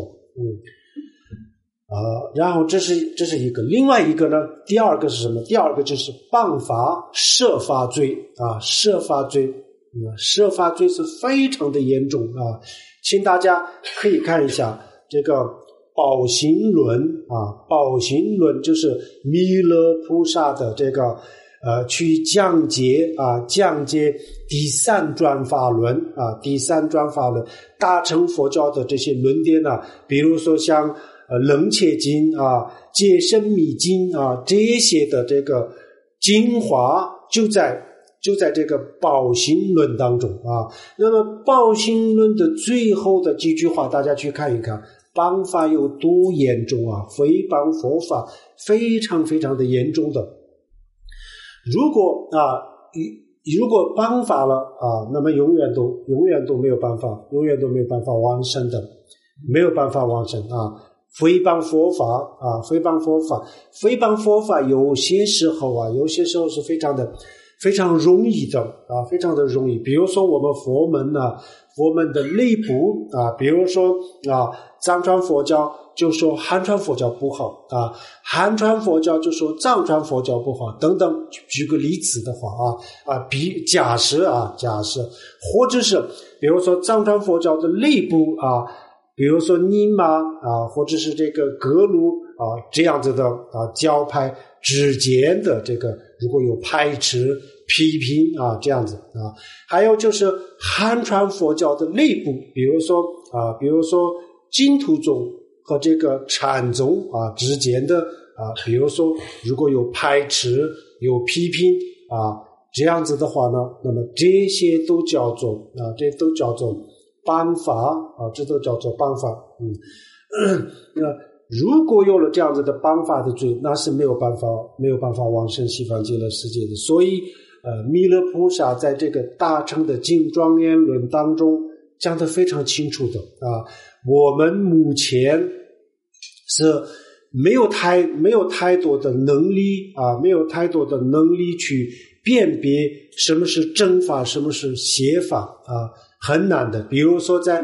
然后这是一个。另外一个呢，第二个是什么？第二个就是谤法摄法罪摄法罪摄法罪是非常的严重请大家可以看一下这个宝行论宝行论就是弥勒菩萨的这个去讲解第三转法轮第三转法轮大乘佛教的这些论点比如说像楞伽经戒深密经这些的这个精华就在这个宝行论当中那么宝行论的最后的几句话大家去看一看，谤法有多严重诽谤佛法非常非常的严重的。如果谤法了那么永远都没有办法往生的，没有办法往生诽谤佛法诽谤佛法有些时候是非常容易的非常的容易。比如说我们佛门的内部比如说藏传佛教就说汉传佛教不好汉传佛教就说藏传佛教不好等等，举个例子的话假设或者是比如说藏传佛教的内部比如说尼玛或者是这个格鲁这样子的教派之间的这个如果有排斥批评这样子还有就是汉传佛教的内部，比如说净土宗和这个禅宗之间的比如说如果有排斥有批评这样子的话呢，那么这些都叫做谤法这都叫做谤法那如果有了这样子的谤法的罪，那是没有办法往生西方极乐世界的。所以弥勒菩萨在这个大乘的净庄严论当中讲得非常清楚的我们目前是没有太多的能力没有太多的能力去辨别什么是正法什么是邪法很难的。比如说在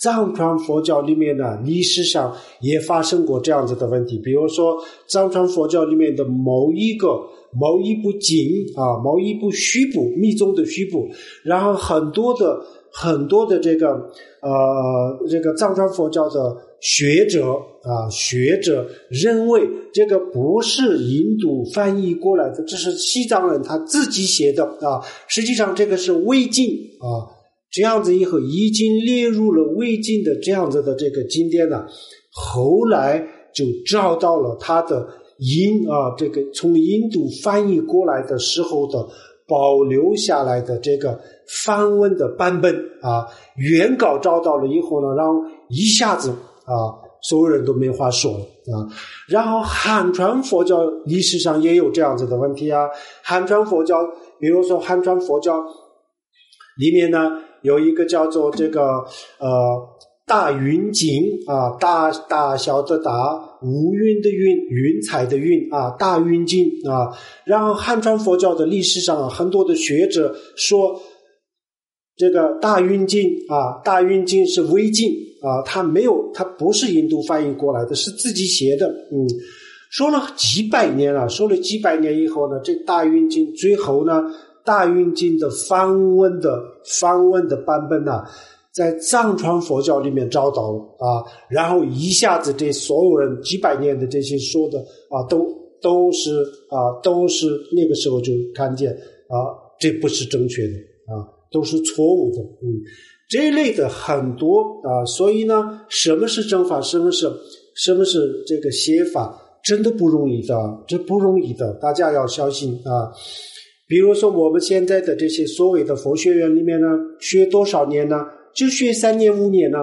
藏传佛教里面呢，历史上也发生过这样子的问题，比如说藏传佛教里面的某一部经啊，某一部虚部，密宗的虚部，然后很多的这个藏传佛教的学者认为这个不是印度翻译过来的，这是西藏人他自己写的啊，实际上这个是魏晋啊。这样子以后已经列入了魏晋的这样子的这个经典呢，后来就找到了它的这个从印度翻译过来的时候的保留下来的这个梵文的版本啊，原稿找到了以后呢，然后一下子所有人都没话说了啊。然后汉传佛教历史上也有这样子的问题啊，汉传佛教，比如说汉传佛教里面呢有一个叫做这个大云经啊，大小的大，乌云的云，云彩的云啊，大云经啊。然后汉传佛教的历史上很多的学者说这个大云经是魏晋啊，它不是印度翻译过来的，是自己写的。说了几百年以后呢，这大云经最后呢，大云经的梵文的版本呢，在藏传佛教里面找到了啊，然后一下子这所有人几百年的这些说的都是那个时候就看见这不是正确的都是错误的。这一类的很多所以呢，什么是正法，什么是这个邪法，真的不容易的，这不容易的，大家要小心啊。比如说我们现在的这些所谓的佛学院里面呢，学多少年呢？就学3年5年呢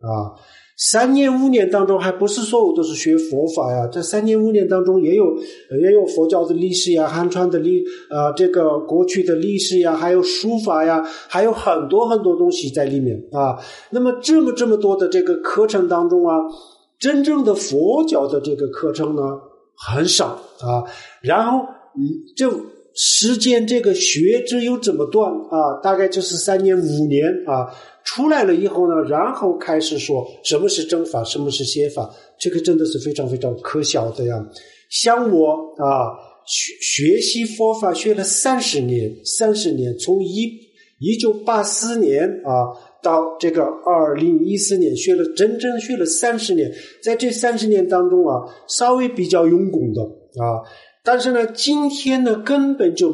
3年5年当中还不是所有都是学佛法呀，这3年5年当中也有佛教的历史呀，汉传的这个过去的历史呀，还有书法呀，还有很多很多东西在里面那么这么多的这个课程当中真正的佛教的这个课程呢很少然后就时间这个学制又这么短大概就是3年5年出来了以后呢，然后开始说什么是正法，什么是邪法，这个真的是非常非常可笑的呀。像我学习佛法学了30年，从1984年到这个2014年真正学了30年，在这30年当中稍微比较用功的但是呢，今天呢根本就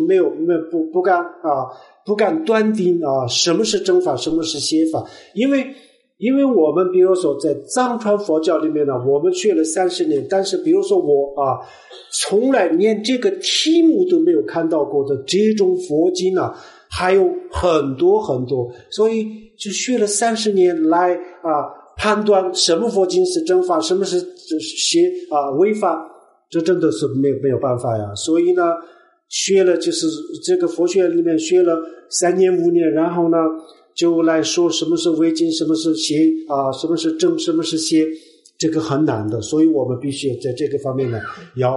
不敢断定什么是正法，什么是邪法，因为我们比如说在藏传佛教里面呢，我们学了30年，但是比如说我从来连这个题目都没有看到过的这种佛经还有很多很多，所以就学了30年来判断什么佛经是正法，什么是违法，这真的是没有办法呀。所以呢，学了就是这个佛学里面学了3年5年，然后呢就来说什么是违禁，什么是邪什么是正，什么是邪，这个很难的。所以我们必须在这个方面呢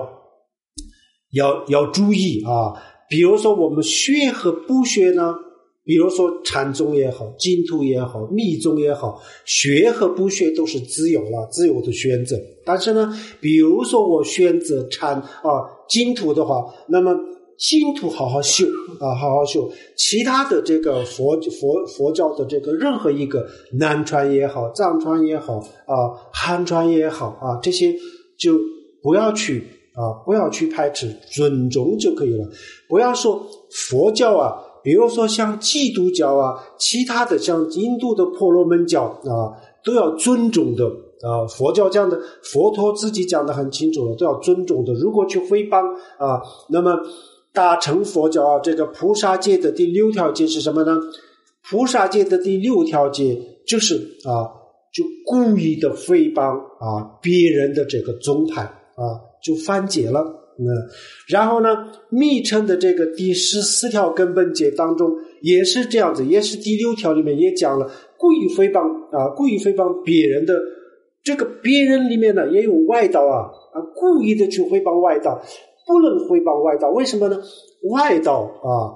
要注意比如说我们学和不学呢，比如说禅宗也好，净土也好，密宗也好，学和不学都是自由的选择。但是呢，比如说我选择净土的话，那么净土好好修其他的这个佛教的这个任何一个南传也好，藏传也好汉传也好这些就不要去排斥，尊重就可以了。不要说佛教比如说像基督教其他的像印度的婆罗门教都要尊重的佛教讲的，佛陀自己讲的很清楚了，都要尊重的。如果去诽谤那么大乘佛教这个菩萨戒的第6条戒是什么呢？菩萨戒的第6条戒就是就故意的诽谤别人的这个宗派就犯戒了。然后呢，密乘的这个第14条根本戒当中也是这样子，也是第6条里面也讲了故意诽谤别人的，这个别人里面呢也有外道故意的去诽谤外道，不能诽谤外道，为什么呢？外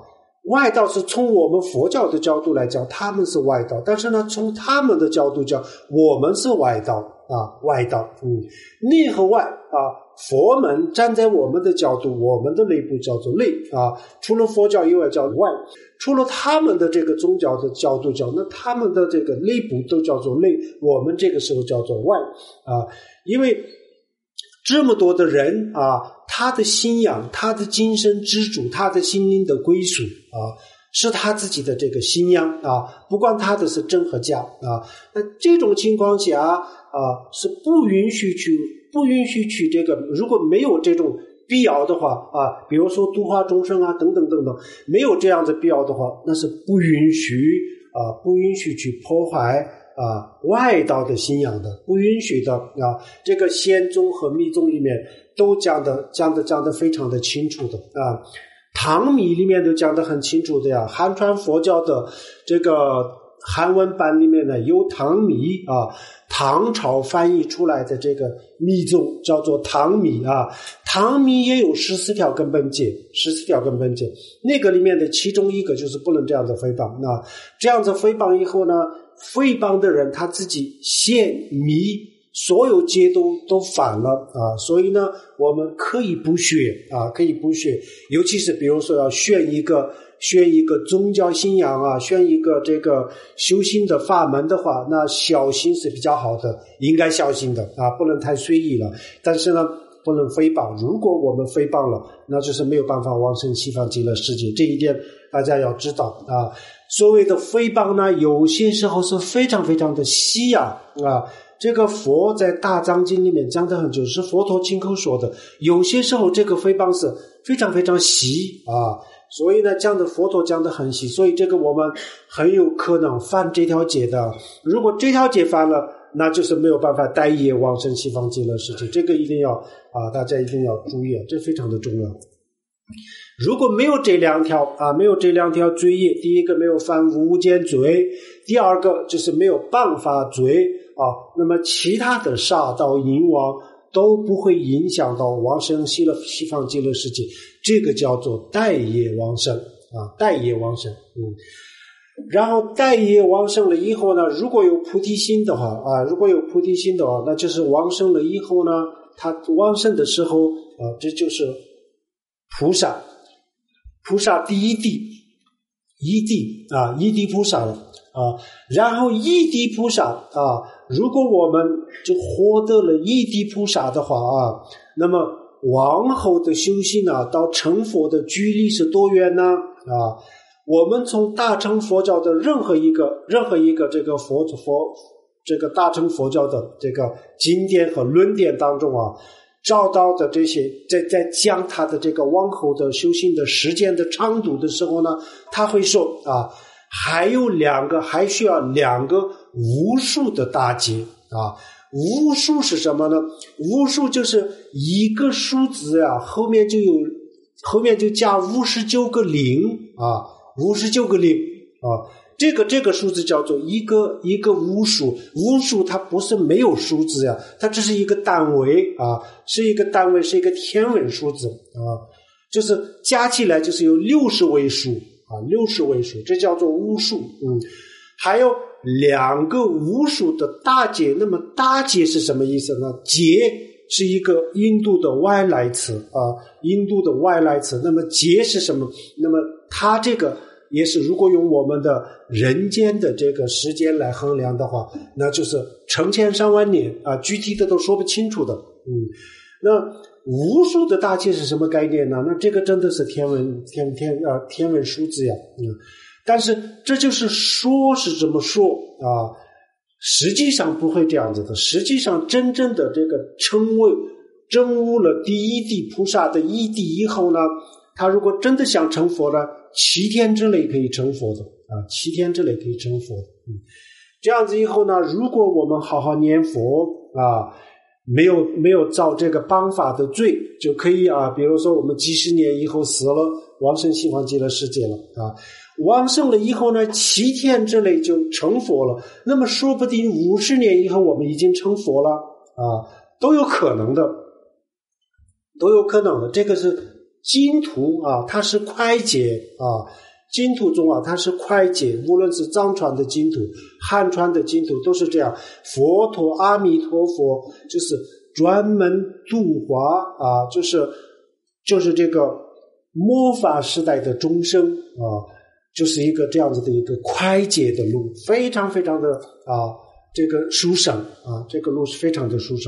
外道是从我们佛教的角度来讲，他们是外道，但是呢，从他们的角度讲，我们是外道外道。内和外佛门站在我们的角度，我们的内部叫做内除了佛教以外叫外，除了他们的这个宗教的角度讲，那他们的这个内部都叫做内，我们这个时候叫做外因为这么多的人他的信仰，他的精神支柱，他的心灵的归属是他自己的这个信仰不管他的是真和假那这种情况下是不允许去这个，如果没有这种必要的话比如说度化众生等等等等，没有这样的必要的话，那是不允许去破坏外道的信仰的，不允许的这个仙宗和密宗里面都讲得非常的清楚的唐密里面都讲得很清楚的呀。汉传佛教的这个韩文版里面呢有唐密唐朝翻译出来的这个密宗叫做唐密唐密也有14条根本戒那个里面的其中一个就是不能这样子诽谤这样子诽谤以后呢，诽谤的人他自己现密所有戒都反了所以呢我们可以不学尤其是比如说要选一个宗教信仰选一个这个修行的法门的话，那小心是比较好的，应该小心的不能太随意了，但是呢不能诽谤，如果我们诽谤了，那就是没有办法往生西方极乐世界，这一点大家要知道所谓的诽谤呢，有些时候是非常非常的细这个佛在大藏经里面讲得很久，是佛陀亲口说的，有些时候这个诽谤是非常非常细所以呢佛陀讲得很细，所以这个我们很有可能犯这条戒的，如果这条戒犯了，那就是没有办法带业往生西方极乐世界，这个一定要大家一定要注意这非常的重要。如果没有这两条罪业，第一个没有犯无间罪，第二个就是没有谤法罪那么其他的杀盗淫妄都不会影响到往生西方极乐世界，这个叫做带业往生带业往生然后带业往生了以后呢，如果有菩提心的话那就是往生了以后呢，他往生的时候这就是菩萨第一地一地菩萨了然后一地菩萨如果我们就获得了一地菩萨的话那么往后的修行到成佛的距离是多远呢我们从大乘佛教的任何一个这个这个大乘佛教的这个经典和论点当中找到的这些在讲他的这个往后的修行的时间的长度的时候呢，他会说还需要两个无数的大劫无数是什么呢？无数就是一个数字后面就加59个零59个零这个数字叫做一个无数它不是没有数字它只是一个单位是一个单位，是一个天文数字就是加起来就是有60位数60位数，这叫做无数还有两个无数的大劫。那么大劫是什么意思呢？劫是一个印度的外来词那么劫是什么？那么它这个也是如果用我们的人间的这个时间来衡量的话，那就是成千上万年具体的都说不清楚的那无数的大劫是什么概念呢？那这个真的是天文数字但是这就是说是这么说实际上不会这样子的。实际上真正的这个证悟了第一地菩萨的一地以后呢，他如果真的想成佛呢，7天之内可以成佛的7天之内可以成佛的这样子以后呢，如果我们好好念佛没有造这个谤法的罪，就可以比如说我们几十年以后死了，往生西方极乐世界了往生了以后呢，7天之内就成佛了，那么说不定50年以后我们已经成佛了都有可能的这个是净土它是快捷净土中啊，它是快捷，无论是藏传的净土、汉传的净土都是这样。佛陀阿弥陀佛就是专门度化啊，就是这个末法时代的众生啊，就是一个这样子的一个快捷的路，非常非常的这个殊胜啊，这个路是非常的殊胜。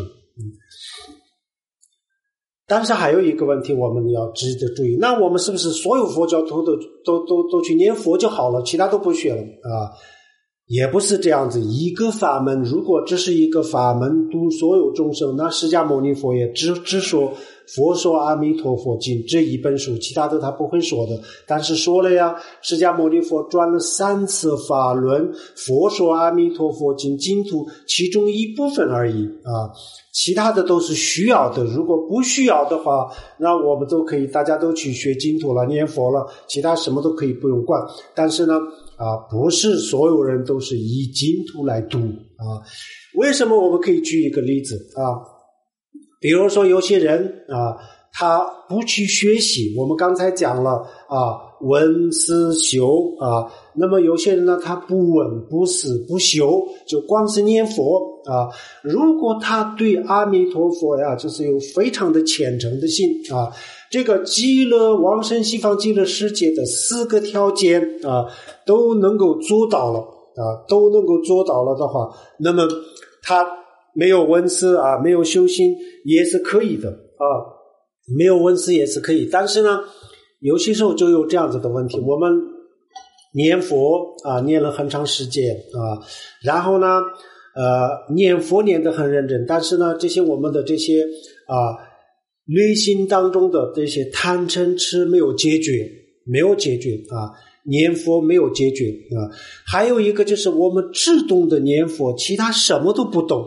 但是还有一个问题我们要值得注意，那我们是不是所有佛教徒都去念佛就好了，其他都不学了啊？也不是这样子，一个法门，如果这是一个法门度所有众生，那释迦牟尼佛也只说佛说阿弥陀佛经这一本书，其他的他不会说的。但是说了呀，释迦牟尼佛转了3次法轮，佛说阿弥陀佛经净土其中一部分而已啊，其他的都是需要的。如果不需要的话，那我们都可以大家都去学净土了，念佛了，其他什么都可以不用管。但是呢不是所有人都是以净土来读啊。为什么？我们可以举一个例子啊，比如说有些人他不去学习，我们刚才讲了闻思修那么有些人呢，他不闻不思不修，就光是念佛如果他对阿弥陀佛就是有非常的虔诚的心这个极乐往生西方极乐世界的4个条件都能够做到了的话，那么他没有闻思没有修心也是可以的没有闻思也是可以。但是呢，有些时候就有这样子的问题，我们念佛念了很长时间然后呢念佛念得很认真，但是呢我们的这些内心当中的这些贪嗔痴没有解决念佛没有解决还有一个就是我们只懂的念佛，其他什么都不懂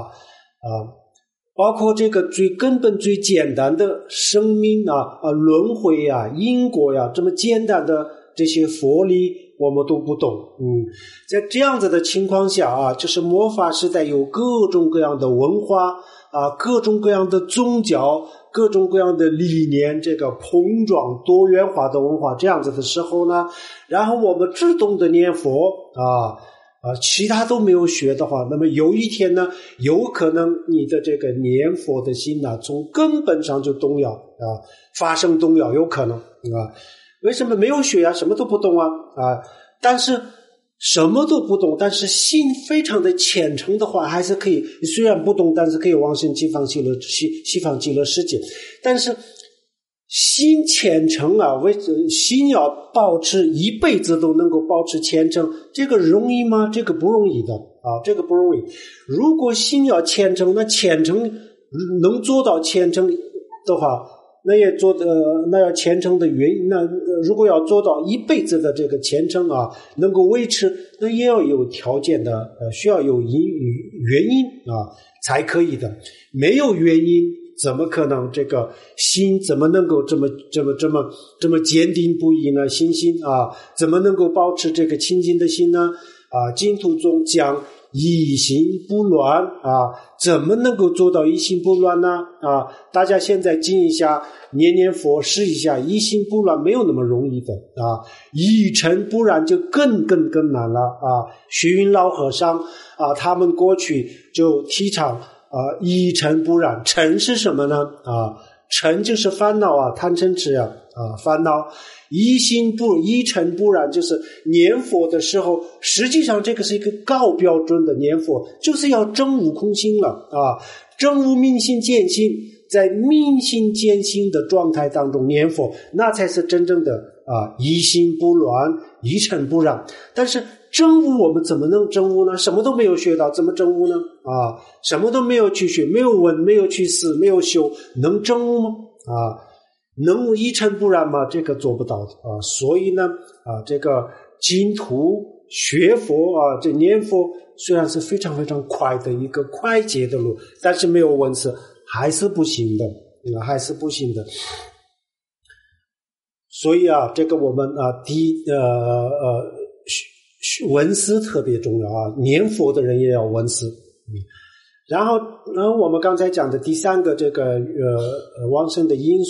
包括这个最根本最简单的生命轮回因果这么简单的这些佛理我们都不懂在这样子的情况下就是末法时代有各种各样的文化各种各样的宗教，各种各样的理念，这个碰撞多元化的文化这样子的时候呢，然后我们只懂得念佛其他都没有学的话，那么有一天呢，有可能你的这个念佛的心从根本上就动摇发生动摇，有可能为什么没有学什么都不懂但是什么都不懂，但是心非常的虔诚的话，还是可以，虽然不懂，但是可以往生西方极乐世界。但是心虔诚心要保持一辈子都能够保持虔诚，这个容易吗？这个不容易的这个不容易。如果心要虔诚，那虔诚能做到虔诚的话，那要虔诚的原因，那如果要做到一辈子的这个虔诚能够维持，那也要有条件的需要有原因才可以的。没有原因怎么可能这个心怎么能够这么坚定不移呢？心怎么能够保持这个清净的心呢？净土中讲一心不乱怎么能够做到一心不乱呢？大家现在静一下，念念佛，试一下，一心不乱没有那么容易的一尘不染就更难了虚云老和尚他们过去就提倡一尘不染。尘是什么呢？尘就是烦恼贪嗔痴烦恼。一尘不染就是念佛的时候，实际上这个是一个高标准的念佛，就是要证悟空性了证悟明心见性，在明心见性的状态当中念佛，那才是真正的一心不乱，一尘不染。但是证悟我们怎么能证悟呢？什么都没有学到，怎么证悟呢？什么都没有去学，没有闻，没有去思，没有修，能证悟吗？能一尘不染吗？这个做不到的所以呢这个净土学佛这念佛虽然是非常非常快的一个快捷的路，但是没有闻思还是不行的所以这个我们闻思特别重要念佛的人也要闻思然后我们刚才讲的第3个这个往生的因素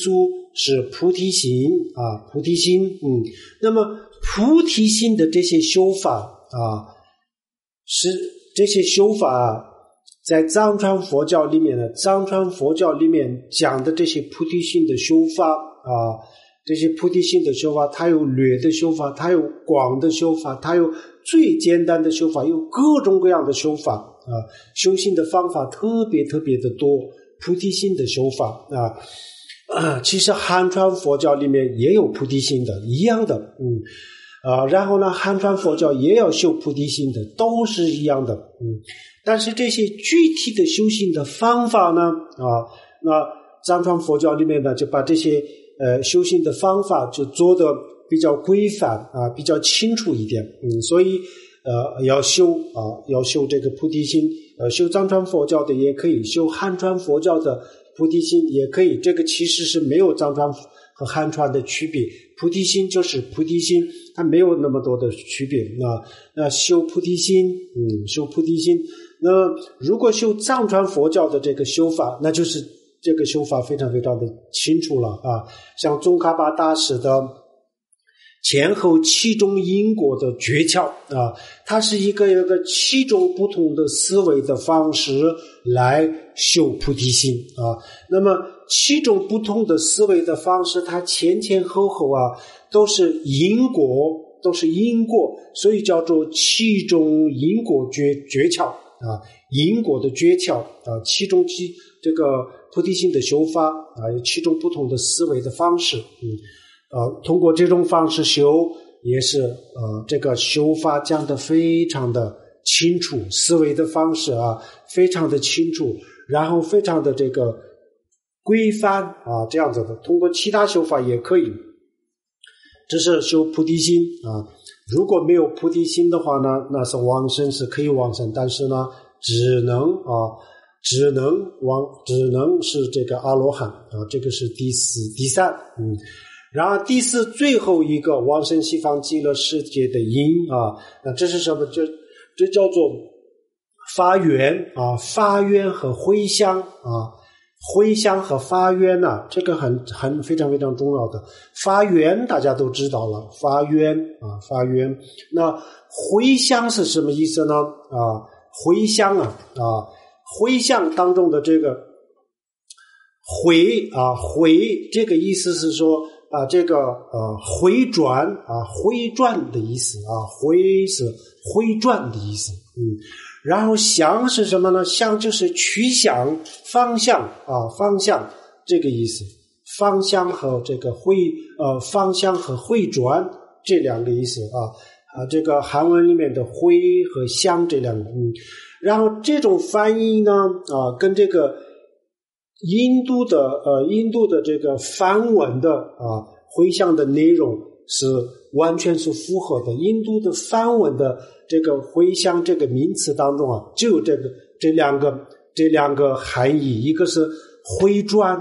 是菩提心菩提心。那么菩提心的这些修法是这些修法在藏传佛教里面呢，藏传佛教里面讲的这些菩提心的修法这些菩提心的修法，它有略的修法，它有广的修法，它有最简单的修法，有各种各样的修法修行的方法特别特别的多。菩提心的修法其实汉传佛教里面也有菩提心的，一样的然后呢，汉传佛教也要修菩提心的，都是一样的但是这些具体的修行的方法呢那藏传佛教里面呢就把这些修行的方法就做得比较规范比较清楚一点所以要修这个菩提心修藏传佛教的也可以，修汉传佛教的菩提心也可以，这个其实是没有藏传和汉传的区别，菩提心就是菩提心，它没有那么多的区别那修菩提心修菩提心，那如果修藏传佛教的这个修法，那就是这个修法非常非常的清楚了像宗喀巴大师的前后7种因果的诀窍它是有个7种不同的思维的方式来修菩提心那么7种不同的思维的方式，它前前后后都是因果，所以叫做7种因果诀窍因果的诀窍7种这个菩提心的修法有7种不同的思维的方式通过这种方式修，也是这个修法讲得非常的清楚，思维的方式非常的清楚，然后非常的这个规范这样子的。通过其他修法也可以，这是修菩提心如果没有菩提心的话呢，那是往生是可以往生，但是呢只能是这个阿罗汉这个是第4、第3然后第4最后一个往生西方极乐世界的因那这是什么？这叫做发愿发愿和回向回向和发愿这个非常非常重要的。发愿大家都知道了，发愿发愿。那回向是什么意思呢？回向回向当中的这个回这个意思是说这个回转回转的意思回是回转的意思然后向是什么呢？向就是去向方向方向这个意思，方向和这个方向和回转这两个意思这个韩文里面的回和向这两个然后这种翻译呢跟这个印度的这个梵文的回向的内容是完全是符合的。印度的梵文的这个回向这个名词当中就有这两个含义，一个是回转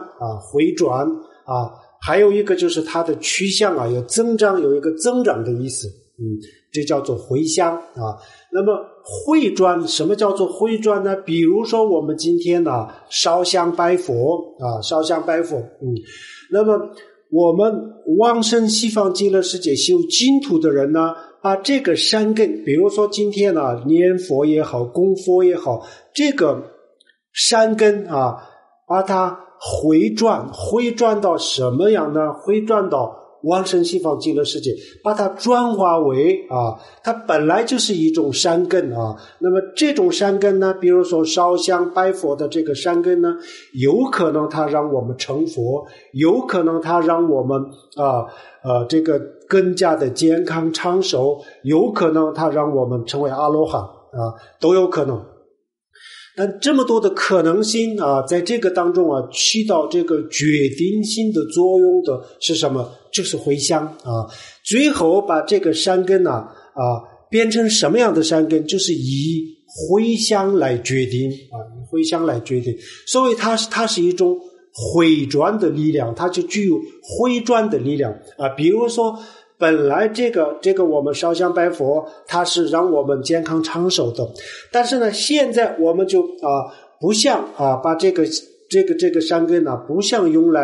还有一个就是它的趋向有增长，有一个增长的意思这叫做回向那么回转，什么叫做回转呢？比如说我们今天烧香拜佛烧香拜佛那么我们往生西方极乐世界修净土的人呢，把这个善根，比如说今天念佛也好，供佛也好，这个善根把它回转到什么样呢？回转到往生西方极乐世界，把它转化为它本来就是一种善根那么这种善根呢，比如说烧香拜佛的这个善根呢，有可能它让我们成佛，有可能它让我们这个更加的健康长寿，有可能它让我们成为阿罗汉都有可能。但这么多的可能性在这个当中起到这个决定性的作用的是什么？就是回向最后把这个善根变成什么样的善根？就是以回向来决定以回向来决定。所以它是一种回转的力量，它就具有回转的力量比如说本来这个我们烧香拜佛，它是让我们健康长寿的，但是呢，现在我们就不想把这个善根不想用来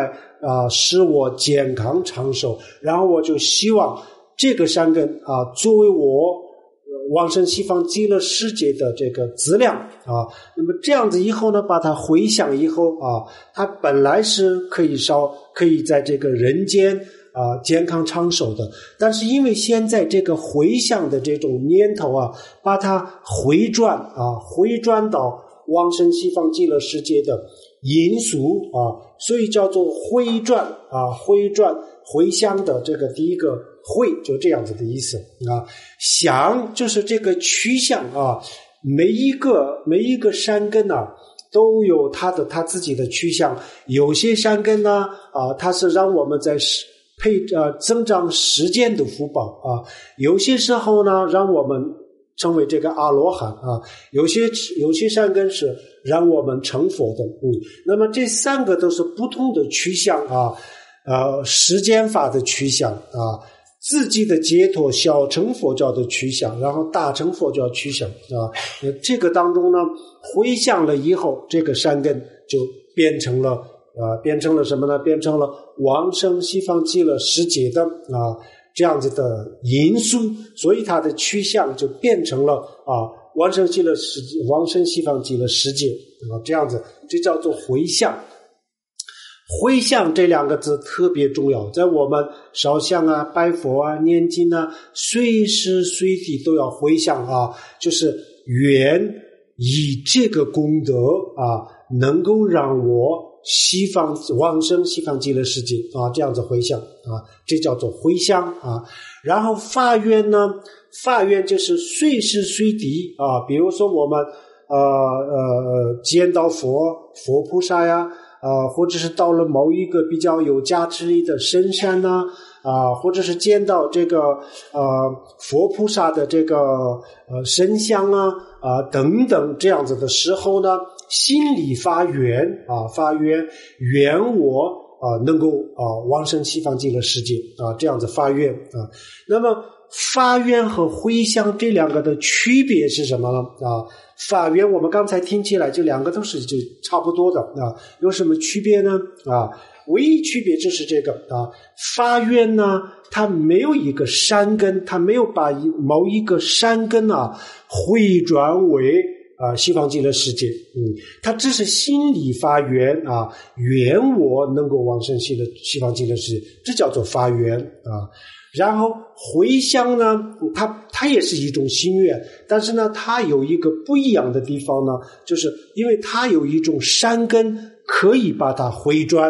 使我健康长寿，然后我就希望这个山根作为我往生西方极乐世界的这个资粮那么这样子以后呢，把它回向以后它本来是可以在这个人间健康长寿的，但是因为现在这个回向的这种念头把它回转到往生西方极乐世界的因素所以叫做回转回向的这个第一个会就这样子的意思向就是这个趋向每一个山根都有他自己的趋向，有些山根呢它是让我们在增长时间的福报有些时候呢让我们成为这个阿罗汉有些善根是让我们成佛的那么这三个都是不同的趋向时间法的趋向自己的解脱小乘佛教的趋向，然后大乘佛教趋向这个当中呢回向了以后，这个善根就变成了什么呢？变成了往生西方极乐世界的这样子的因素，所以它的趋向就变成了往生西方极乐世界这样子，这叫做回向。回向这两个字特别重要，在我们烧香拜佛念经随时随地都要回向就是愿以这个功德能够让我往生西方极乐世界这样子回向这叫做回向然后发愿呢，发愿就是随时随地比如说我们见到佛菩萨或者是到了某一个比较有加持力的深山或者是见到这个佛菩萨的这个神像等等这样子的时候呢，心里发愿愿我能够往生西方极乐世界这样子发愿那么发愿和回向这两个的区别是什么呢发愿我们刚才听起来这两个都是就差不多的有什么区别呢唯一区别就是这个发愿呢它没有一个山根，它没有把某一个山根回转为西方极乐世界它只是心里发愿愿我能够往生西方极乐世界，这叫做发愿然后回向呢它也是一种心愿，但是呢它有一个不一样的地方呢，就是因为它有一种山根可以把它回转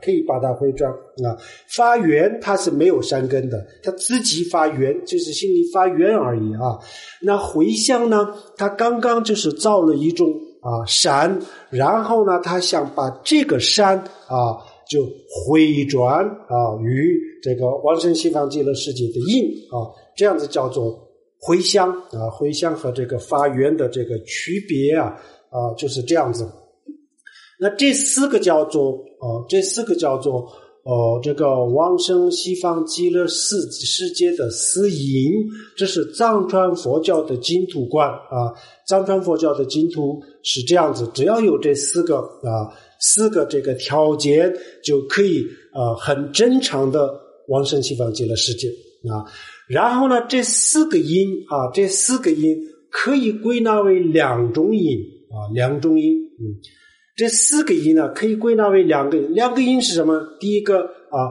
发愿它是没有山根的，它自己发愿就是心里发愿而已那回向呢它刚刚就是造了一种山，然后呢它想把这个山就回转与这个往生西方极乐世界的因这样子叫做回向回向和这个发愿的这个区别就是这样子。那这四个叫做这个往生西方极乐世界的四因，这是藏传佛教的净土观藏传佛教的净土是这样子，只要有这四个这个条件就可以很正常的往生西方极乐世界然后呢这四个因可以归纳为两种因这四个因呢可以归纳为两个因是什么？第一个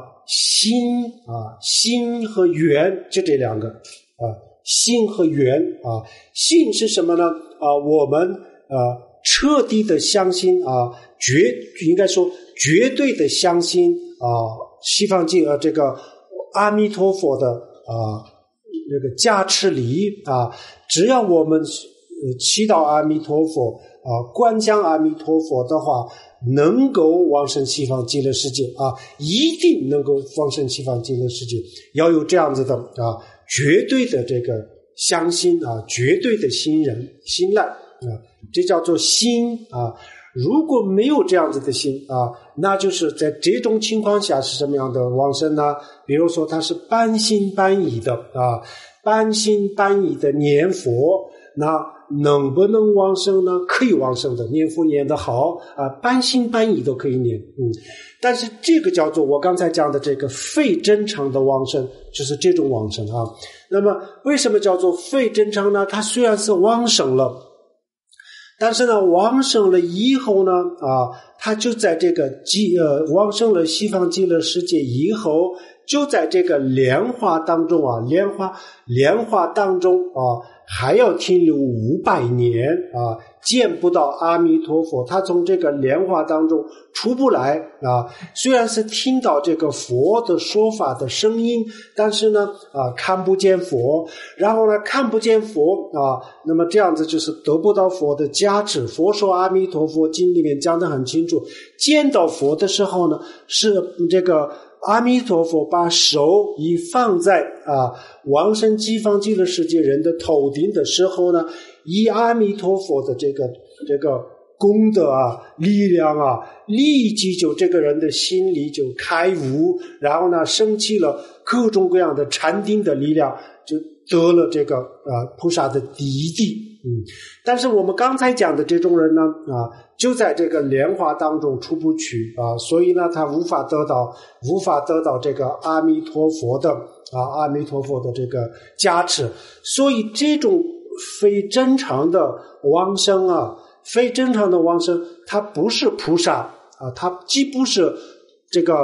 心和缘，就这两个心和缘心是什么呢我们彻底的相信应该说绝对的相信西方这个阿弥陀佛的这个加持力只要我们祈祷阿弥陀佛观想阿弥陀佛的话，能够往生西方极乐世界一定能够往生西方极乐世界，要有这样子的绝对的这个相信绝对的信赖这叫做心如果没有这样子的心那就是在这种情况下是什么样的往生呢？比如说它是半信半疑的半信半疑的念佛，那能不能往生呢？可以往生的，念佛念得好啊，半信半疑都可以念。但是这个叫做我刚才讲的这个非正常的往生，就是这种往生啊。那么为什么叫做非正常呢？它虽然是往生了，但是呢，往生了以后呢，他就在这个往生了西方极乐世界以后，就在这个莲花当中啊，莲花当中啊，还要停留500年啊，见不到阿弥陀佛，他从这个莲花当中出不来啊。虽然是听到这个佛的说法的声音，但是呢看不见佛，然后呢看不见佛啊，那么这样子就是得不到佛的加持。佛说阿弥陀佛经里面讲得很清楚，见到佛的时候呢，是这个阿弥陀佛把手一放在往生西方极乐世界人的头顶的时候呢，以阿弥陀佛的这个功德力量立即就这个人的心里就开悟，然后呢升起了各种各样的禅定的力量，就得了这个菩萨的第一地。但是我们刚才讲的这种人呢就在这个莲花当中出不去所以呢他无法得到这个阿弥陀佛的这个加持。所以这种非正常的往生非正常的往生，它不是菩萨它既不是这个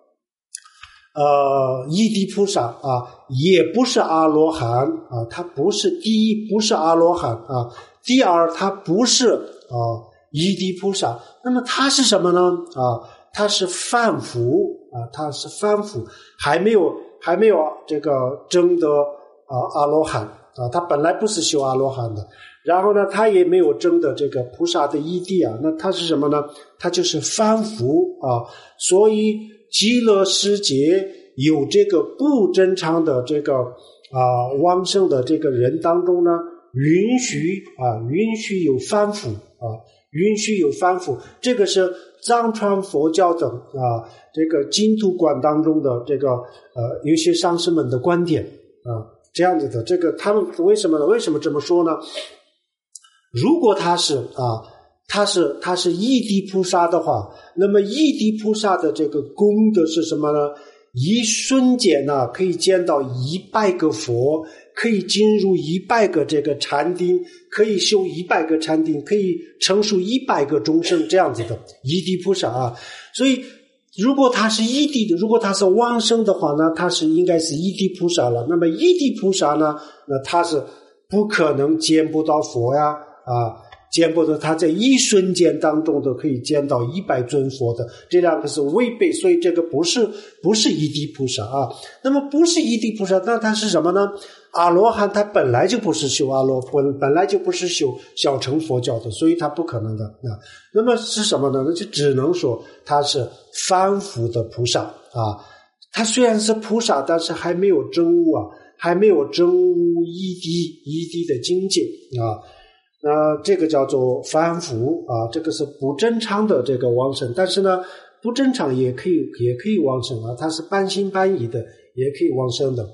一地菩萨也不是阿罗汉它不是第一不是阿罗汉第二它不是一地菩萨，那么它是什么呢它是凡夫它是凡夫，还没有这个证得阿罗汉他本来不是修阿罗汉的，然后呢他也没有证得这个菩萨的一地那他是什么呢？他就是凡夫所以极乐世界有这个不正常的这个往生的这个人当中呢，允许有凡夫允许有凡夫，这个是藏传佛教的这个净土观当中的这个有些上师们的观点这样子的。这个他们为什么这么说呢？如果他是一地菩萨的话，那么一地菩萨的这个功德是什么呢？一瞬间可以见到100个佛，可以进入100个这个禅定，可以修100个禅定，可以成熟100个众生，这样子的一地菩萨所以如果他是一地的，如果他是往生的话呢，他是应该是一地菩萨了。那么一地菩萨呢，那他是不可能见不到佛见不得，他在一瞬间当中都可以见到100尊佛的，这两个是违背，所以这个不是一地菩萨那么不是一地菩萨，那他是什么呢？阿罗汉他本来就不是修本来就不是修小乘佛教的，所以他不可能的那么是什么呢？那就只能说他是凡夫的菩萨他虽然是菩萨，但是还没有证悟还没有证悟一地的境界这个叫做凡夫这个是不正常的这个往生。但是呢不正常也可以往生它是半信半疑的，也可以往生的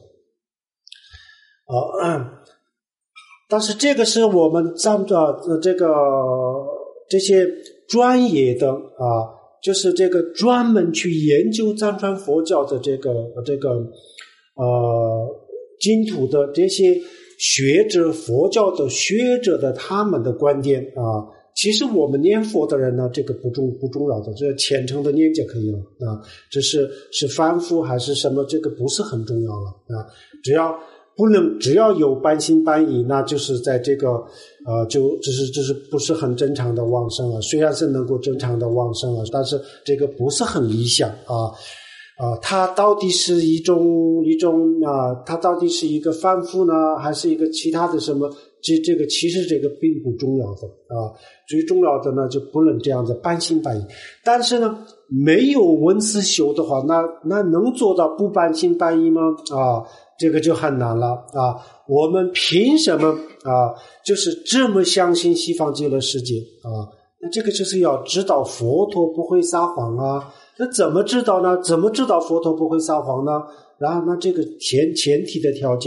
但是这个是我们这些专业的就是这个专门去研究藏传佛教的这个净土的这些学者，佛教的学者的他们的观点其实我们念佛的人呢，这个不重要的，这虔诚的念就可以了这是凡夫还是什么，这个不是很重要了只要有半信半疑，那就是在这个这是不是很正常的往生虽然是能够正常的往生但是这个不是很理想它到底是一种它到底是一个凡夫呢，还是一个其他的什么？这个其实这个并不重要的最重要的呢就不能这样子半信半疑。但是呢没有闻思修的话，那能做到不半信半疑吗？这个就很难了我们凭什么就是这么相信西方极乐世界那这个就是要知道佛陀不会撒谎那怎么知道呢？怎么知道佛陀不会撒谎呢？然后那这个前提的条件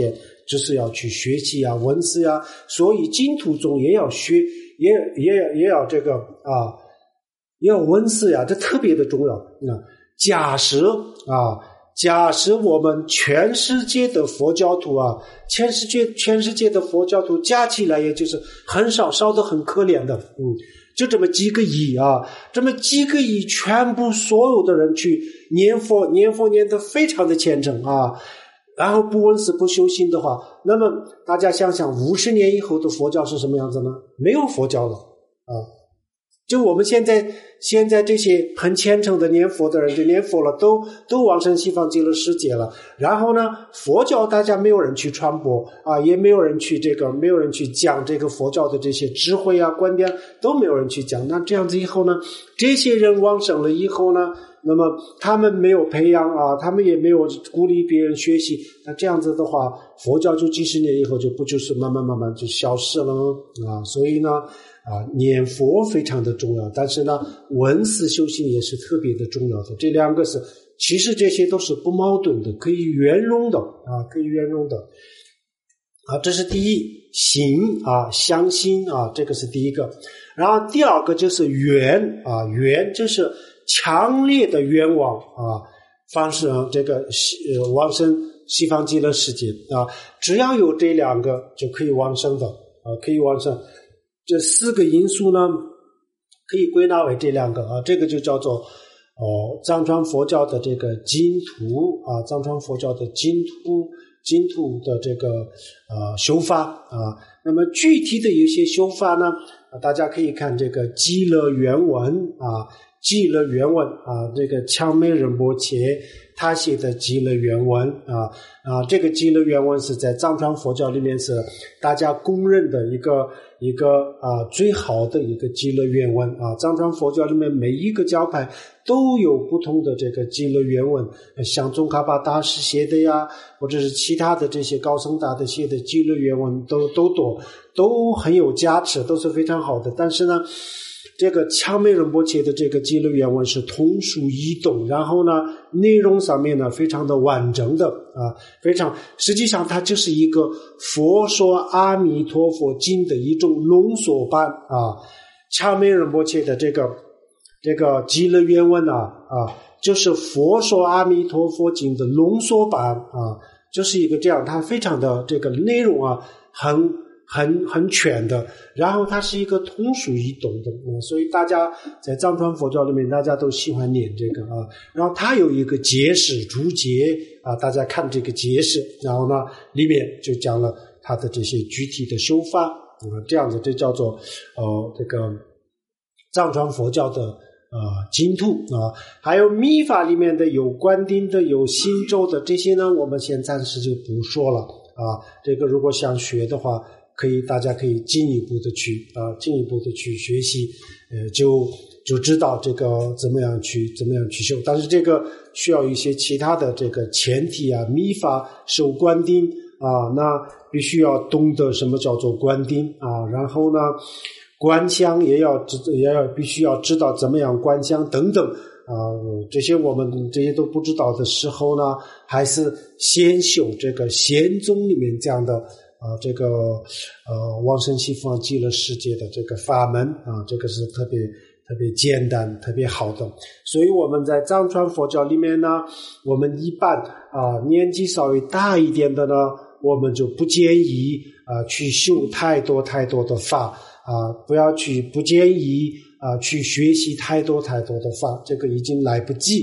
就是要去学习啊，闻思啊，所以净土中也要学，也要这个也要闻思呀，这特别的重要。假设我们全世界的佛教徒全世界的佛教徒加起来也就是很少得很可怜的，就这么几个亿这么几个亿全部所有的人去念佛念得非常的虔诚然后不闻思不修心的话，那么大家想想50年以后的佛教是什么样子呢？没有佛教了就我们现在这些很虔诚的念佛的人就念佛了，都往生西方极乐世界了。然后呢，佛教大家没有人去传播也没有人去讲这个佛教的这些智慧观点都没有人去讲。那这样子以后呢，这些人往生了以后呢，那么他们没有培养他们也没有鼓励别人学习，那这样子的话，佛教就几十年以后就是慢慢就消失了所以呢念佛非常的重要，但是呢闻思修行也是特别的重要的。这两个是其实这些都是不矛盾的，可以圆融的可以圆融的这是第一，行相信这个是第一个。然后第二个就是愿愿就是强烈的愿望方式这个往生西方极乐世界只要有这两个就可以往生的可以往生。这4个因素呢可以归纳为这两个这个就叫做藏传佛教的这个净土藏传佛教的净土的这个修法那么具体的有些修法呢大家可以看这个极乐原文极乐原文这个强美仁波切他写的极乐原文这个极乐原文是在藏传佛教里面是大家公认的一个最好的一个极乐原文藏传佛教里面每一个教派都有不同的这个极乐原文，像宗喀巴大师写的或者是其他的这些高僧大德写的极乐原文都多，都很有价值，都是非常好的。但是呢这个强美仁波切的这个极乐原文是通俗易懂，然后呢内容上面呢非常的完整的实际上它就是一个佛说阿弥陀佛经的一种浓缩版强美仁波切的这个极乐原文就是佛说阿弥陀佛经的浓缩版就是一个这样，它非常的这个内容很全的，然后它是一个通俗易懂的所以大家在藏传佛教里面大家都喜欢念这个然后它有一个解释注解大家看这个解释，然后呢里面就讲了它的这些具体的修法这样子，这叫做这个藏传佛教的净土还有密法里面的有观定的有心咒的这些呢我们先暂时就不说了这个如果想学的话大家可以进一步的去学习就知道这个怎么样去修，但是这个需要一些其他的这个前提密法受观定那必须要懂得什么叫做观定然后呢观相也要必须要知道怎么样观相等等这些我们这些都不知道的时候呢还是先修这个显宗里面这样的这个往生西方极乐世界的这个法门这个是特别简单特别好的。所以我们在藏传佛教里面呢我们一般年纪稍微大一点的呢我们就不建议去修太多的法不建议去学习太多的法，这个已经来不及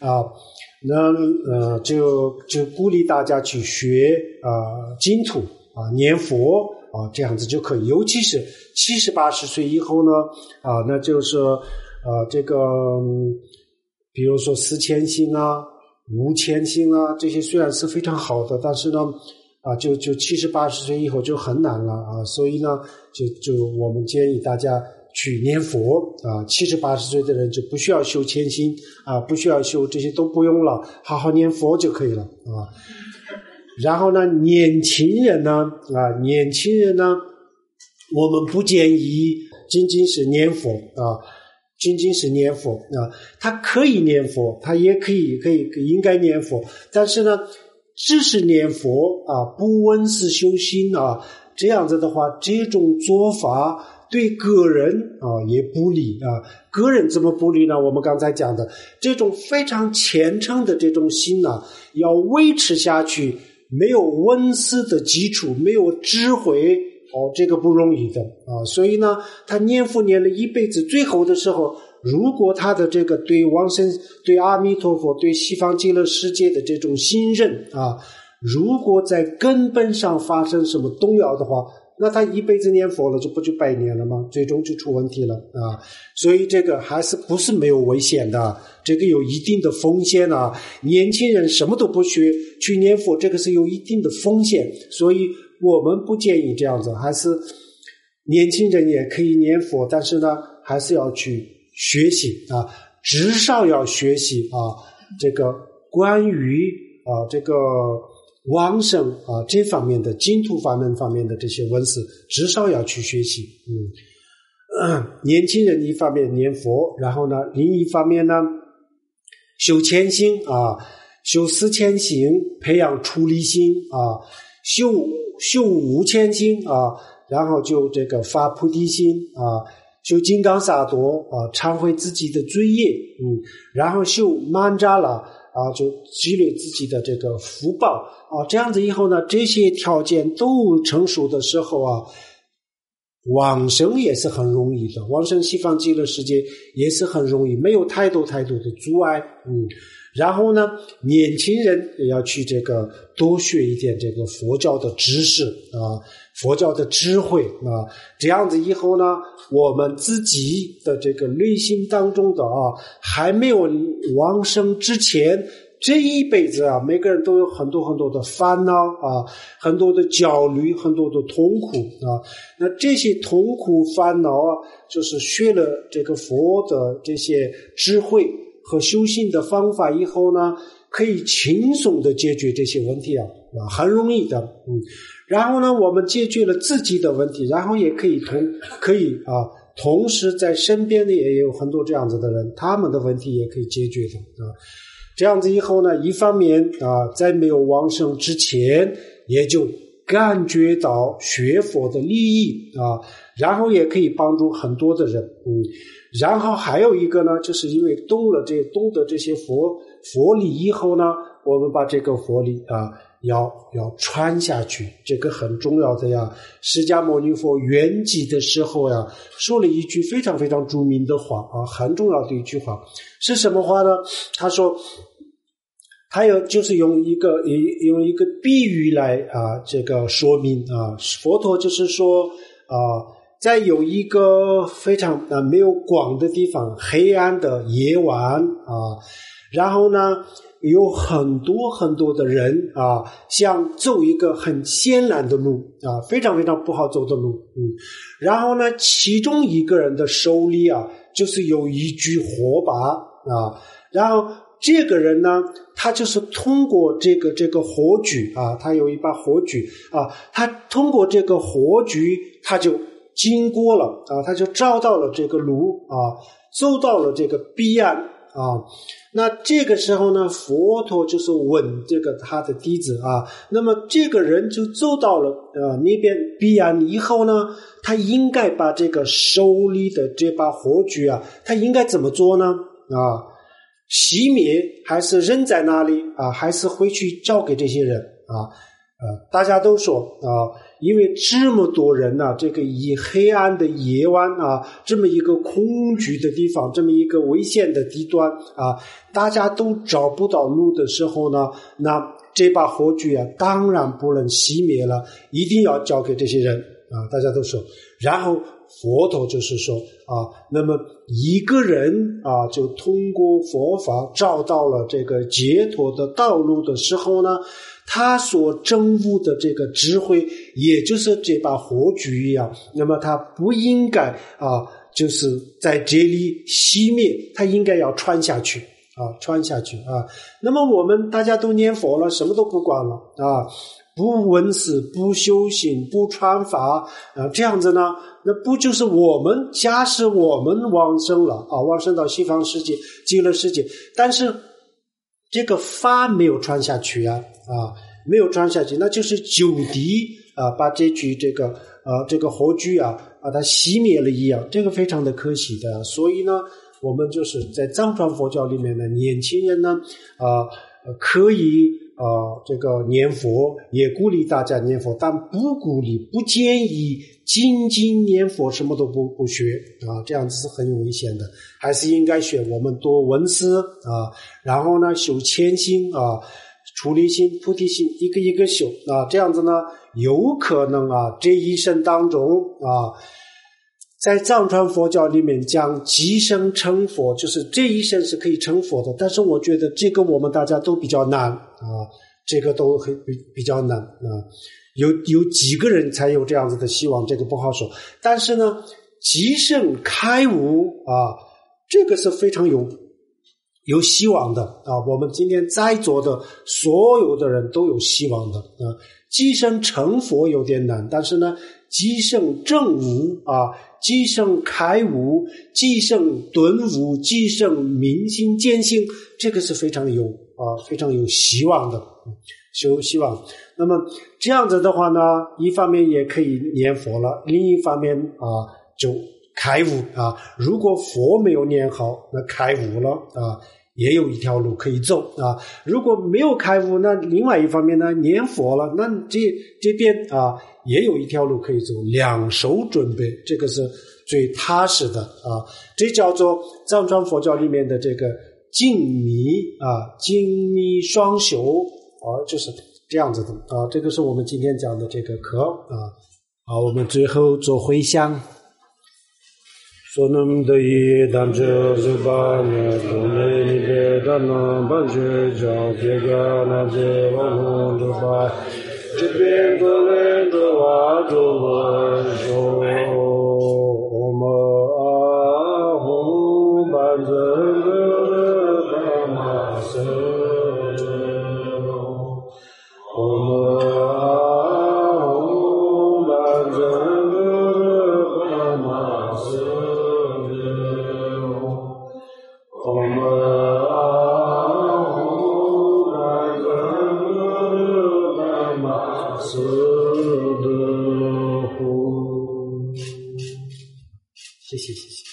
那就鼓励大家去学净土念佛这样子就可以。尤其是70、80岁以后呢那就是这个比如说4000行5000行这些虽然是非常好的，但是呢就70、80岁以后就很难了所以呢就我们建议大家去念佛70、80岁的人就不需要修谦心不需要修这些都不用了，好好念佛就可以了然后呢年轻人呢我们不建议仅仅是念佛他可以念佛，他也可以应该念佛，但是呢只是念佛啊，不闻思修心啊，这样子的话，这种做法对个人啊也不利啊。个人怎么不利呢？我们刚才讲的这种非常虔诚的这种心啊，要维持下去，没有闻思的基础，没有智慧这个不容易的啊。所以呢，他念佛念了一辈子，最后的时候，如果他的这个对往生、对阿弥陀佛、对西方极乐世界的这种信任啊，如果在根本上发生什么动摇的话，那他一辈子念佛了，这不就100年了吗？最终就出问题了啊！所以这个还是不是没有危险的，这个有一定的风险啊。年轻人什么都不学去念佛，这个是有一定的风险，所以我们不建议这样子。还是年轻人也可以念佛，但是呢，还是要去学习啊，至少要学习啊，这个关于这个往生啊这方面的净土法门方面的这些文字，至少要去学习。年轻人一方面念佛，然后呢，另一方面呢，修谦心啊，修四谦心，培养出离心啊，修无谦心啊，然后就这个发菩提心啊，修金刚萨埵啊，忏悔自己的罪业，然后修曼扎拉啊，就积累自己的这个福报啊，这样子以后呢，这些条件都成熟的时候啊，往生也是很容易的，往生西方极乐世界也是很容易，没有太多的阻碍。然后呢，年轻人也要去这个多学一点这个佛教的知识啊，佛教的智慧啊，这样子以后呢，我们自己的这个内心当中的还没有往生之前，这一辈子啊，每个人都有很多很多的烦恼啊，很多的焦虑，很多的痛苦啊。那这些痛苦烦恼啊，就是学了这个佛的这些智慧和修行的方法以后呢，可以轻松的解决这些问题啊，很容易的。然后呢，我们解决了自己的问题，然后也可以同时在身边的也有很多这样子的人，他们的问题也可以解决的啊。这样子以后呢，一方面在没有往生之前，也就感觉到学佛的利益啊，然后也可以帮助很多的人。然后还有一个呢，就是因为懂得这些佛理以后呢，我们把这个佛理要传下去，这个很重要的呀。释迦牟尼佛圆寂的时候呀，说了一句非常非常著名的话很重要的一句话，是什么话呢？他说，他就是用一个比喻来这个说明佛陀就是说在有一个非常没有光的地方，黑暗的夜晚然后呢，有很多很多的人想走一个很险难的路非常非常不好走的路。然后呢，其中一个人的手里就是有一具火把然后这个人呢，他就是通过这个火炬他有一把火炬他通过这个火炬，他就经过了他就找到了这个路走到了这个彼岸那这个时候呢，佛陀就是问这个他的弟子那么这个人就走到了那边彼岸以后呢，他应该把这个手里的这把火炬他应该怎么做呢熄灭，还是扔在那里还是回去交给这些人大家都说因为这么多人这个以黑暗的夜晚这么一个恐惧的地方，这么一个危险的地段大家都找不到路的时候呢，那这把火炬当然不能熄灭了，一定要交给这些人大家都说。然后佛陀就是说那么一个人就通过佛法找到了这个解脱的道路的时候呢，他所证悟的这个智慧，也就是这把火炬一样，那么他不应该就是在这里熄灭，他应该要传下去那么我们大家都念佛了，什么都不管了不闻思，不修行，不传法这样子呢，那不就是我们假使我们往生了往生到西方世界极乐世界，但是这个发没有传下去没有传下去，那就是酒滴把这个火炬把它熄灭了一样，这个非常的可惜的。所以呢，我们就是在藏传佛教里面的年轻人呢，可以这个念佛，也鼓励大家念佛，但不鼓励、不建议仅仅念佛，什么都不学这样子是很危险的。还是应该学，我们多闻思然后呢修谦心出离心、菩提心，一个一个修这样子呢，有可能这一生当中在藏传佛教里面讲即生成佛，就是这一生是可以成佛的，但是我觉得这个我们大家都比较难这个都比较难有几个人才有这样子的希望，这个不好说。但是呢，即生开悟这个是非常有希望的我们今天在座的所有的人都有希望的即生成佛有点难，但是呢，即生正悟即生开悟，即生顿悟，即生明心见性，这个是非常有希望的，有希望。那么这样子的话呢，一方面也可以念佛了，另一方面就开悟如果佛没有念好，那开悟了也有一条路可以走如果没有开悟，那另外一方面呢，念佛了，那这边也有一条路可以走，两手准备，这个是最踏实的这叫做藏传佛教里面的这个净密双修就是这样子的这个是我们今天讲的这个课好，我们最后做回向。Sonam dayi damche zuba ne dole ni be dana banje ja kega na je wa do ba jibe dole do wa do wa jo oma hu banje ba ma se oma hu banje ba ma se谢谢。